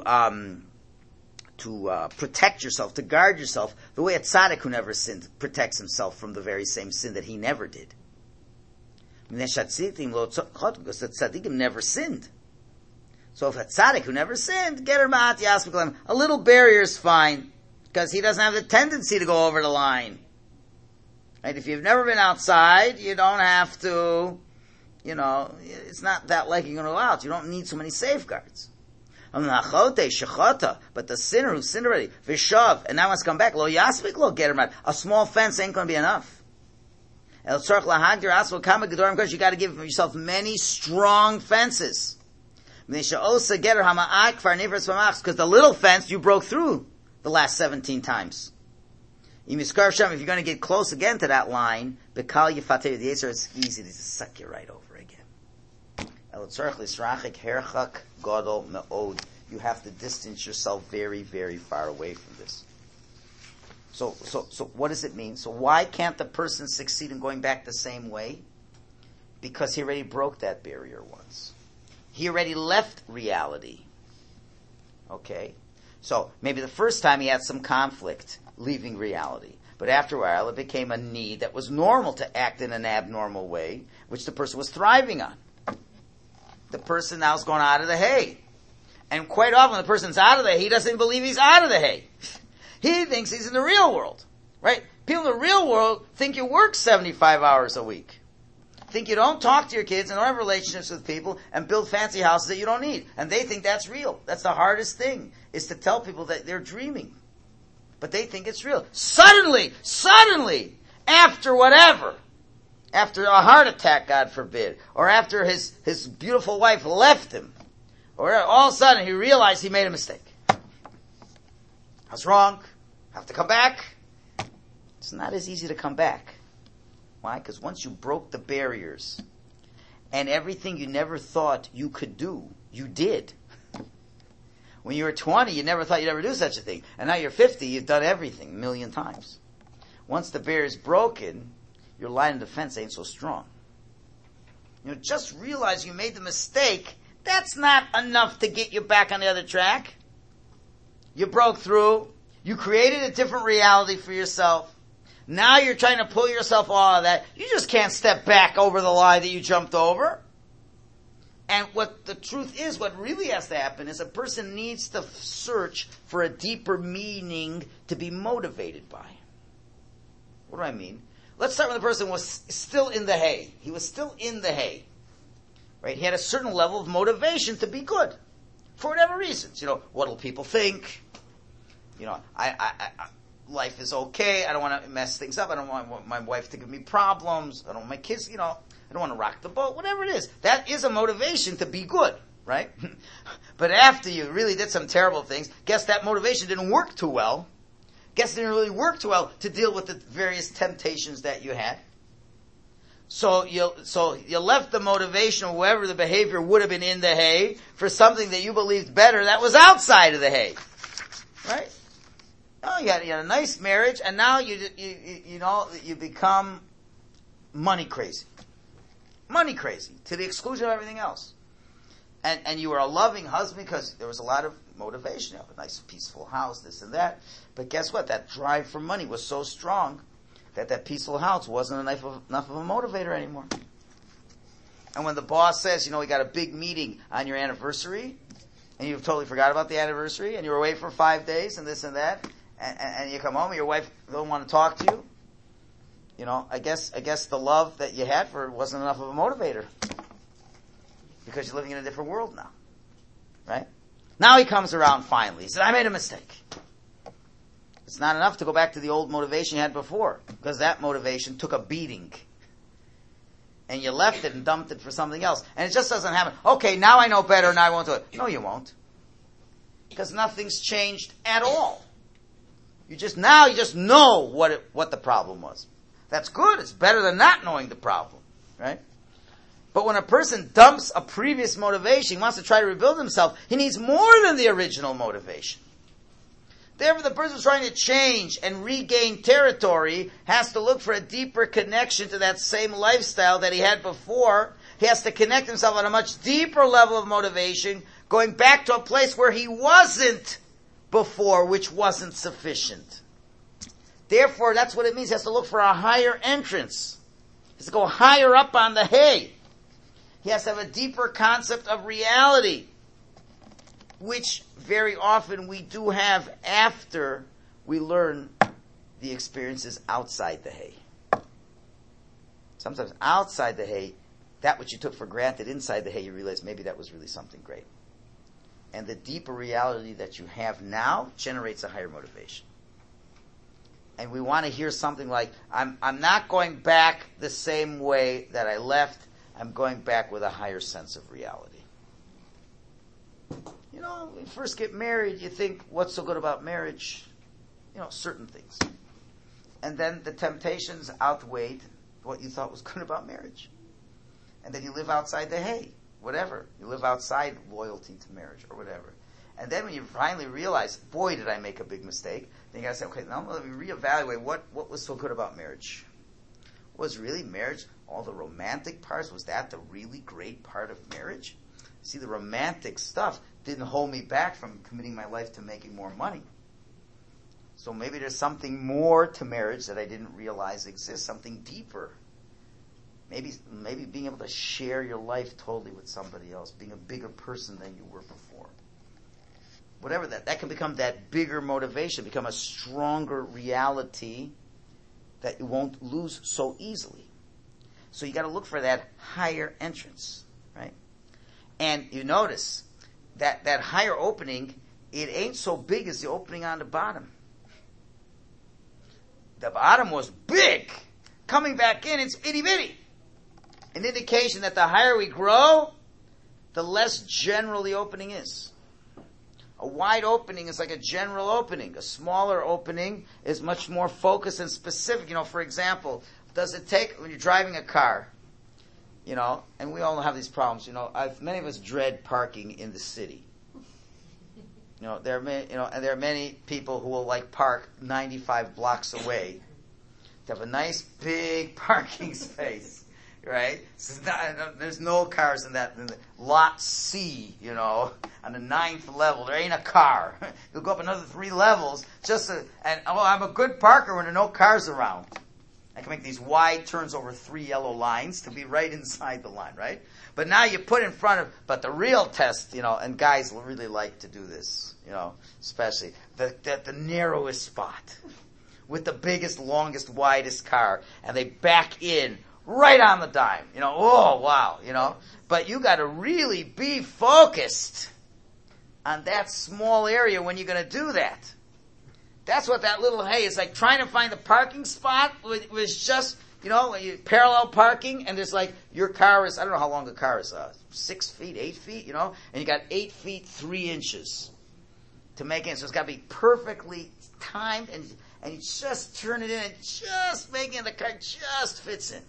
protect yourself, to guard yourself, the way a tzaddik who never sinned protects himself from the very same sin that he never did. Because the tzaddikim never sinned. So if a tzaddik who never sinned, a little barrier is fine, because he doesn't have the tendency to go over the line. Right? If you've never been outside, you don't have to, it's not that like you're going to go out. You don't need so many safeguards. But the sinner who sinned already, vishav, and now wants to come back, lo yaspik lo germat. A small fence ain't going to be enough. You got to give yourself many strong fences. Because the little fence you broke through the last 17 times. If you're going to get close again to that line, it's easy to suck you right over again. You have to distance yourself very, very far away from this. So what does it mean? So why can't the person succeed in going back the same way? Because he already broke that barrier once. He already left reality. Okay? So maybe the first time he had some conflict leaving reality. But after a while it became a need that was normal to act in an abnormal way, which the person was thriving on. The person now is going out of the hay. And quite often when the person's out of the hay, he doesn't believe he's out of the hay. He thinks he's in the real world. Right? People in the real world think you work 75 hours a week. Think you don't talk to your kids and don't have relationships with people and build fancy houses that you don't need. And they think that's real. That's the hardest thing, is to tell people that they're dreaming. But they think it's real. Suddenly, after whatever, after a heart attack, God forbid, or after his beautiful wife left him, or all of a sudden he realized he made a mistake. I was wrong. I have to come back. It's not as easy to come back. Why? Because once you broke the barriers and everything you never thought you could do, you did. When you were 20, you never thought you'd ever do such a thing. And now you're 50, you've done everything 1 million times. Once the barrier's broken, your line of defense ain't so strong. Just realize you made the mistake. That's not enough to get you back on the other track. You broke through. You created a different reality for yourself. Now you're trying to pull yourself out of that. You just can't step back over the line that you jumped over. And what the truth is, what really has to happen is a person needs to search for a deeper meaning to be motivated by. What do I mean? Let's start when the person was still in the hay. He was still in the hay. Right? He had a certain level of motivation to be good. For whatever reasons. What will people think? Life is okay. I don't want to mess things up. I don't want my wife to give me problems. I don't want my kids, I don't want to rock the boat. Whatever it is. That is a motivation to be good, right? But after you really did some terrible things, guess that motivation didn't work too well. Guess it didn't really work too well to deal with the various temptations that you had. So you left the motivation of whatever the behavior would have been in the hay for something that you believed better that was outside of the hay. Right? Oh, you had a nice marriage, and now you become money crazy. Money crazy, to the exclusion of everything else. And you were a loving husband because there was a lot of motivation. You have a nice peaceful house, this and that. But guess what? That drive for money was so strong that peaceful house wasn't enough of a motivator anymore. And when the boss says, we got a big meeting on your anniversary, and you've totally forgot about the anniversary, and you were away for 5 days, and this and that, and you come home and your wife don't want to talk to you, I guess the love that you had for her wasn't enough of a motivator. Because you're living in a different world now. Right? Now he comes around finally. He said, I made a mistake. It's not enough to go back to the old motivation you had before, because that motivation took a beating. And you left it and dumped it for something else. And it just doesn't happen. Okay, now I know better, now I won't do it. No, you won't. Because nothing's changed at all. You just know what the problem was. That's good. It's better than not knowing the problem. Right? But when a person dumps a previous motivation, he wants to try to rebuild himself, he needs more than the original motivation. Therefore, the person who's trying to change and regain territory has to look for a deeper connection to that same lifestyle that he had before. He has to connect himself on a much deeper level of motivation, going back to a place where he wasn't before, which wasn't sufficient. Therefore, that's what it means. He has to look for a higher entrance. He has to go higher up on the hay. He has to have a deeper concept of reality, which very often we do have after we learn the experiences outside the hay. Sometimes outside the hay, that which you took for granted inside the hay, you realize maybe that was really something great. And the deeper reality that you have now generates a higher motivation. And we want to hear something like, I'm not going back the same way that I left. I'm going back with a higher sense of reality. When you first get married, you think, what's so good about marriage? Certain things. And then the temptations outweighed what you thought was good about marriage. And then you live outside the hay, whatever. You live outside loyalty to marriage or whatever. And then when you finally realize, boy, did I make a big mistake, then you got to say, okay, now let me reevaluate what was so good about marriage. Was really marriage, all the romantic parts, was that the really great part of marriage? See, the romantic stuff didn't hold me back from committing my life to making more money. So maybe there's something more to marriage that I didn't realize exists, something deeper. Maybe being able to share your life totally with somebody else, being a bigger person than you were before. Whatever that can become that bigger motivation, become a stronger reality that you won't lose so easily. So you got to look for that higher entrance, right? And you notice that higher opening, it ain't so big as the opening on the bottom. The bottom was big. Coming back in, it's itty bitty. An indication that the higher we grow, the less general the opening is. A wide opening is like a general opening. A smaller opening is much more focused and specific. For example, does it take, when you're driving a car, and we all have these problems, many of us dread parking in the city. There are many people who will park 95 blocks away to have a nice big parking space, right? So there's no cars in the lot C, on the 9th level. There ain't a car. You'll go up another 3 levels I'm a good parker when there are no cars around. I can make these wide turns over 3 yellow lines to be right inside the line, right? But now you put in front of, but the real test, and guys really like to do this, especially the narrowest spot with the biggest, longest, widest car, and they back in right on the dime, oh wow, but you got to really be focused on that small area when you're going to do that. That's what that little hay is like, trying to find a parking spot was just, parallel parking, and there's your car is, I don't know how long the car is, 6 feet, 8 feet, and you got 8 feet, 3 inches to make it, so it's got to be perfectly timed, and you just turn it in, and just making the car just fits in.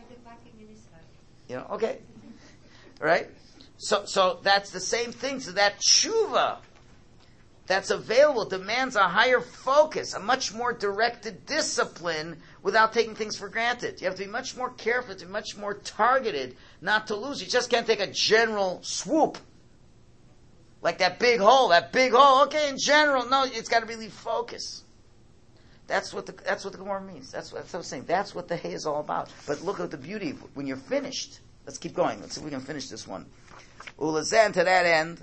Okay. Right? So that's the same thing. So that tshuva that's available demands a higher focus, a much more directed discipline without taking things for granted. You have to be much more careful, to be much more targeted, not to lose. You just can't take a general swoop. Like that big hole, okay, in general. No, it's got to really focus. That's what the Gemara means. That's what I was saying. That's what the hay is all about. But look at the beauty when you're finished. Let's keep going. Let's see if we can finish this one. Ulazan, to that end,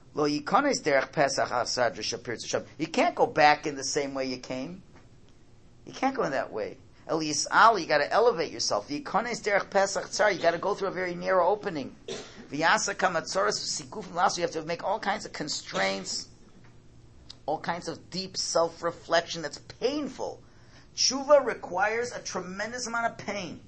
you can't go back in the same way you came. You can't go in that way. You got to elevate yourself. You got to go through a very narrow opening. You have to make all kinds of constraints, all kinds of deep self-reflection that's painful. Tshuva requires a tremendous amount of pain.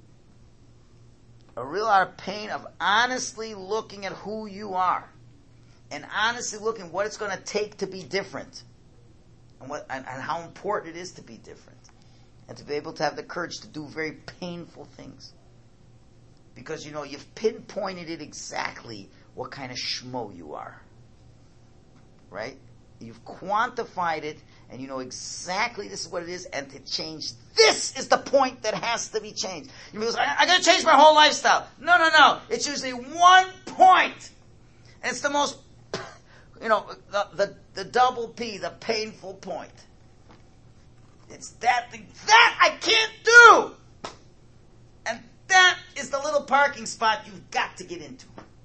A real lot of pain of honestly looking at who you are. And honestly looking what it's going to take to be different. And how important it is to be different. And to be able to have the courage to do very painful things. Because, you've pinpointed it exactly what kind of shmo you are. Right? You've quantified it, and you know exactly this is what it is, and to change this is the point that has to be changed. You mean, I got to change my whole lifestyle. No. It's usually one point. And it's the most, the double P, the painful point. It's that thing, that I can't do! And that is the little parking spot you've got to get into.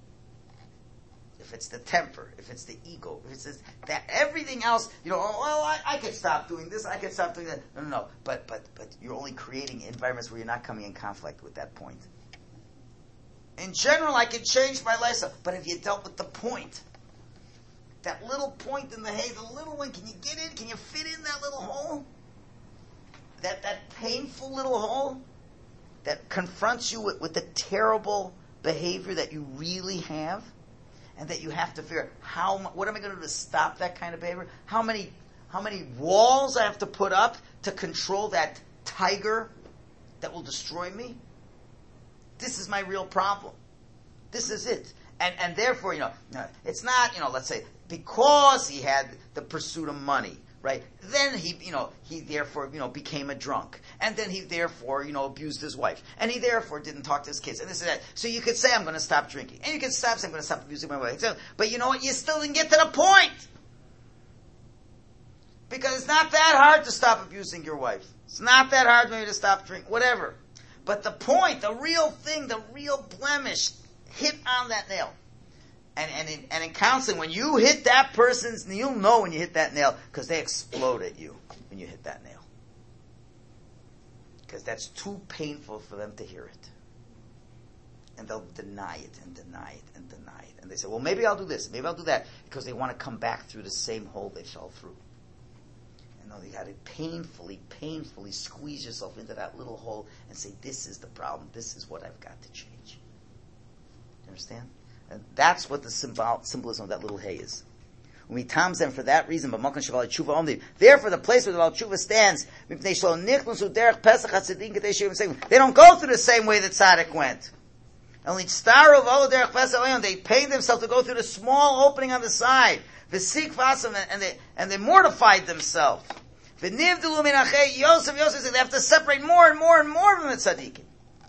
If it's the temper, if it's the ego, if it's this, that, everything else, I could stop doing this, I could stop doing that. No. But you're only creating environments where you're not coming in conflict with that point. In general, I can change my lifestyle, but have you dealt with the point? That little point in the hay, the little one, can you get in? Can you fit in that little hole? That painful little hole that confronts you with the terrible behavior that you really have? And that you have to figure out what am I going to do to stop that kind of behavior? How many walls I have to put up to control that tiger that will destroy me? This is my real problem. This is it. And therefore, it's not, let's say, because he had the pursuit of money, right? Then he therefore, became a drunk. And then he therefore, abused his wife. And he therefore didn't talk to his kids. And this and that. So you could say, I'm going to stop drinking. And you could say, I'm going to stop abusing my wife. But you know what? You still didn't get to the point. Because it's not that hard to stop abusing your wife. It's not that hard maybe to stop drinking, whatever. But the point, the real thing, the real blemish, hit on that nail. And in counseling, when you hit that person's, you'll know when you hit that nail, because they explode at you when you hit that nail. Because that's too painful for them to hear it. And they'll deny it and deny it and deny it. And they say, well, maybe I'll do this, maybe I'll do that, because they want to come back through the same hole they fell through. And no, you got to painfully squeeze yourself into that little hole and say, this is the problem, this is what I've got to change. You understand? And that's what the symbolism of that little hay is. We times them for that reason, but therefore the place where the Baal Tshuva stands, they don't go through the same way that Tzaddik went. Only they paid themselves to go through the small opening on the side. And they mortified themselves. They have to separate more and more and more from the tzaddikim.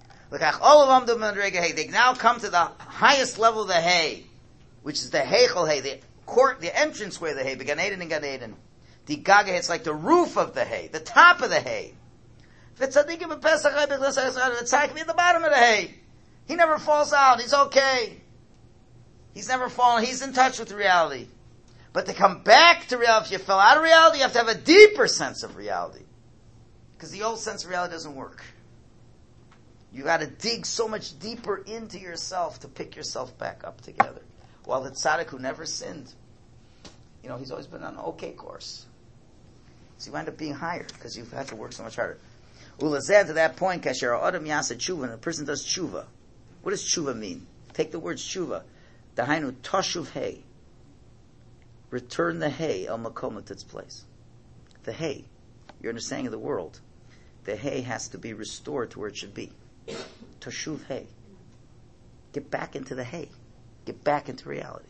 They now come to the highest level of the hay, which is the heichel hay, the entranceway of the hay, the Gan Eden and Gan Eden. The gaga, it's like the roof of the hay, the top of the hay. The tzaddik can be at the bottom of the hay. He never falls out. He's okay. He's never fallen. He's in touch with reality. But to come back to reality, if you fell out of reality, you have to have a deeper sense of reality. Because the old sense of reality doesn't work. You got to dig so much deeper into yourself to pick yourself back up together. While the tzaddik who never sinned, he's always been on an okay course. So you wind up being higher because you've had to work so much harder. Ulazeh, to that point, kasher adam yasa tshuva, and a person does tshuva. What does tshuva mean? Take the word tshuva. Dahainu toshuv hay. Return the hay el makom to its place. The hay, your understanding of the world, the hay has to be restored to where it should be. Toshuv hay. Get back into the hay. Get back into reality.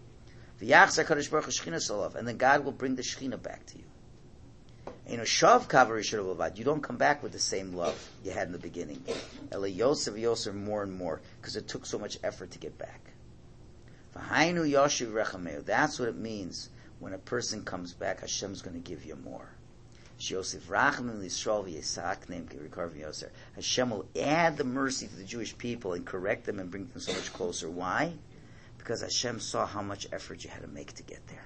And then God will bring the Shekhinah back to you. You don't come back with the same love you had in the beginning. More and more, because it took so much effort to get back. That's what it means when a person comes back. Hashem's going to give you more. Hashem will add the mercy to the Jewish people and correct them and bring them so much closer. Why? Because Hashem saw how much effort you had to make to get there.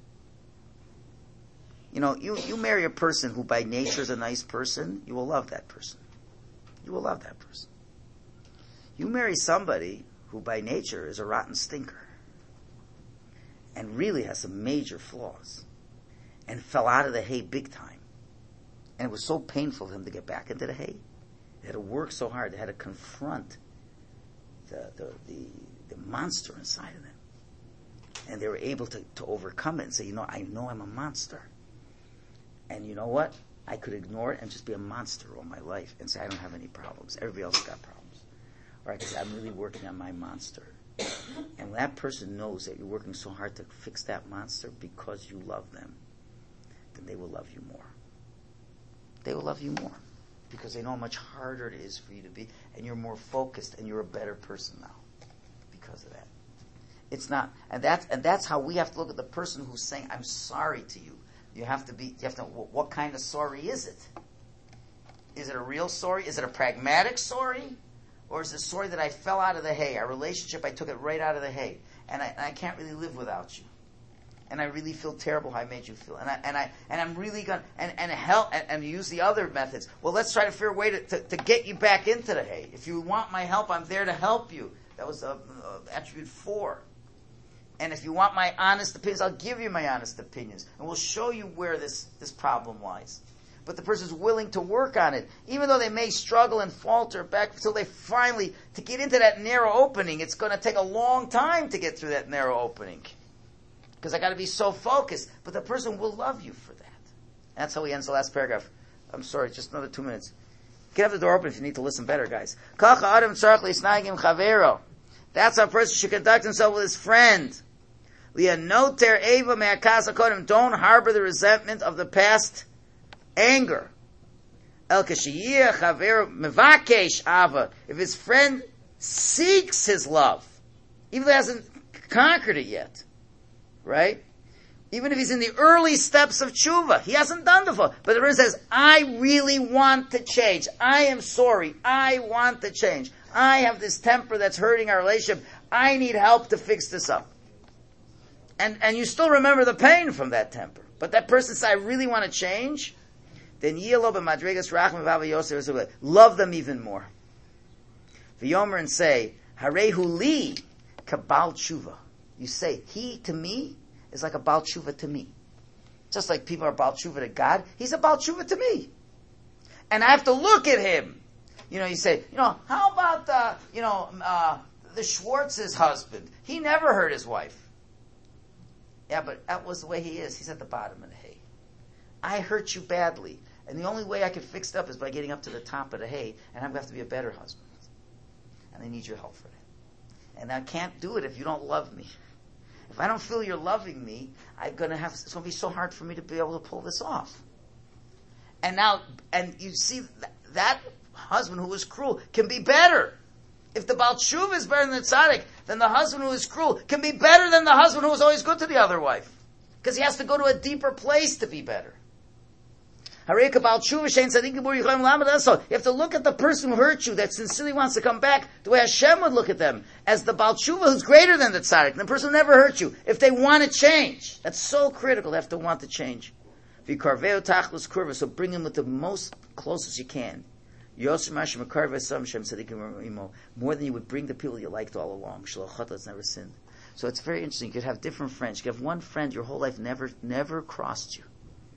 You marry a person who by nature is a nice person, you will love that person. You will love that person. You marry somebody who by nature is a rotten stinker and really has some major flaws and fell out of the hay big time. And it was so painful for him to get back into the hay. They had to work so hard. They had to confront the monster inside of them. And they were able to overcome it and say, I know I'm a monster. And you know what? I could ignore it and just be a monster all my life and say, I don't have any problems. Everybody else got problems. All right, because I'm really working on my monster. And when that person knows that you're working so hard to fix that monster because you love them, then they will love you more. They will love you more. Because they know how much harder it is for you to be, and you're more focused, and you're a better person now. Because of that. It's not, and that's how we have to look at the person who's saying, I'm sorry to you. You have to what kind of sorry is it? Is it a real sorry? Is it a pragmatic sorry? Or is it a sorry that I fell out of the hay? Our relationship, I took it right out of the hay. And I can't really live without you. And I really feel terrible how I made you feel. And I'm really gonna, and help, and use the other methods. Well, let's try to figure a way to get you back into the hay. If you want my help, I'm there to help you. That was attribute 4. And if you want my honest opinions, I'll give you my honest opinions. And we'll show you where this problem lies. But the person's willing to work on it. Even though they may struggle and falter back until they finally, to get into that narrow opening, it's going to take a long time to get through that narrow opening. Because I got to be so focused. But the person will love you for that. That's how he ends the last paragraph. I'm sorry, just another 2 minutes. Get the door open if you need to listen better, guys. That's how a person should conduct himself with his friend. Don't harbor the resentment of the past anger. If his friend seeks his love, even though he hasn't conquered it yet, right? Even if he's in the early steps of tshuva, he hasn't done the full. But the person says, I really want to change. I am sorry. I want to change. I have this temper that's hurting our relationship. I need help to fix this up. And you still remember the pain from that temper. But that person says, I really want to change. then Yilo b'madrigas rachim v'ava yosef, love them even more. V'yomer, and say, Harehu li kabal tshuva. You say, he to me is like a Baal Tshuva to me. Just like people are Baal Tshuva to God, he's a Baal Tshuva to me. And I have to look at him. You say, how about, the Schwartz's husband? He never hurt his wife. Yeah, but that was the way he is. He's at the bottom of the hay. I hurt you badly. And the only way I can fix it up is by getting up to the top of the hay, and I'm going to have to be a better husband. And I need your help for that. And I can't do it if you don't love me. If I don't feel you're loving me, it's going to be so hard for me to be able to pull this off. And you see, that husband who was cruel can be better. If the Baal Tshuva is better than the tzaddik, then the husband who is cruel can be better than the husband who was always good to the other wife. Because he has to go to a deeper place to be better. You have to look at the person who hurt you, that sincerely wants to come back, the way Hashem would look at them, as the Baal Tshuva who's greater than the tzaddik, the person who never hurt you, if they want to change. That's so critical, they have to want to change. So bring them with the most closest you can. More than you would bring the people you liked all along. That's never sinned. So it's very interesting. You could have different friends. You could have one friend your whole life never crossed you.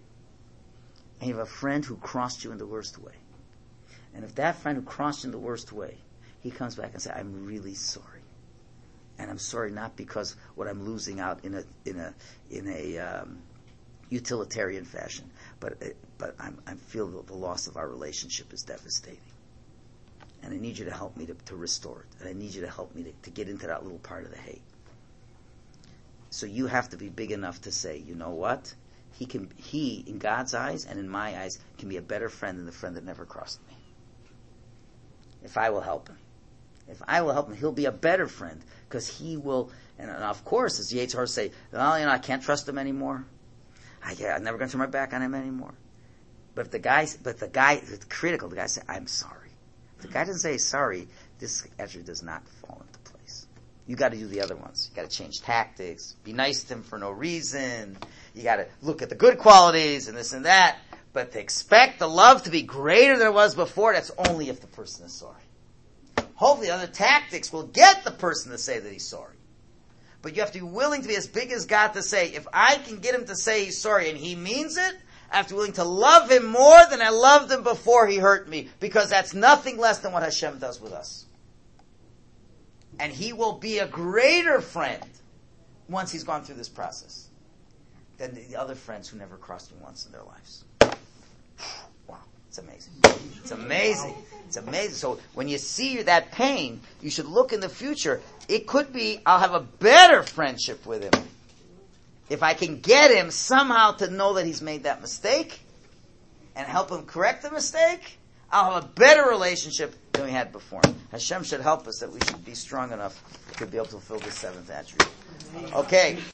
And you have a friend who crossed you in the worst way. And if that friend who crossed you in the worst way, he comes back and says, I'm really sorry. And I'm sorry not because what I'm losing out in a utilitarian fashion, but I feel that the loss of our relationship is devastating. And I need you to help me to restore it. And I need you to help me to get into that little part of the hay. So you have to be big enough to say, you know what? He, in God's eyes and in my eyes, can be a better friend than the friend that never crossed me. If I will help him. If I will help him, he'll be a better friend. Because he will, and of course, as the Yetzer Hara say, I can't trust him anymore. I'm never going to turn my back on him anymore. But the guy, it's critical, the guy say, I'm sorry. If the guy doesn't say sorry, this actually does not fall into place. You got to do the other ones. You got to change tactics, be nice to him for no reason. You got to look at the good qualities and this and that. But to expect the love to be greater than it was before, that's only if the person is sorry. Hopefully other tactics will get the person to say that he's sorry. But you have to be willing to be as big as God to say, if I can get him to say he's sorry and he means it, I have to be willing to love him more than I loved him before he hurt me. Because that's nothing less than what Hashem does with us. And he will be a greater friend once he's gone through this process than the other friends who never crossed me once in their lives. Wow, it's amazing. It's amazing. It's amazing. So when you see that pain, you should look in the future. It could be I'll have a better friendship with him if I can get him somehow to know that he's made that mistake and help him correct the mistake. I'll have a better relationship than we had before. Hashem should help us that we should be strong enough to be able to fulfill this seventh attribute. Okay.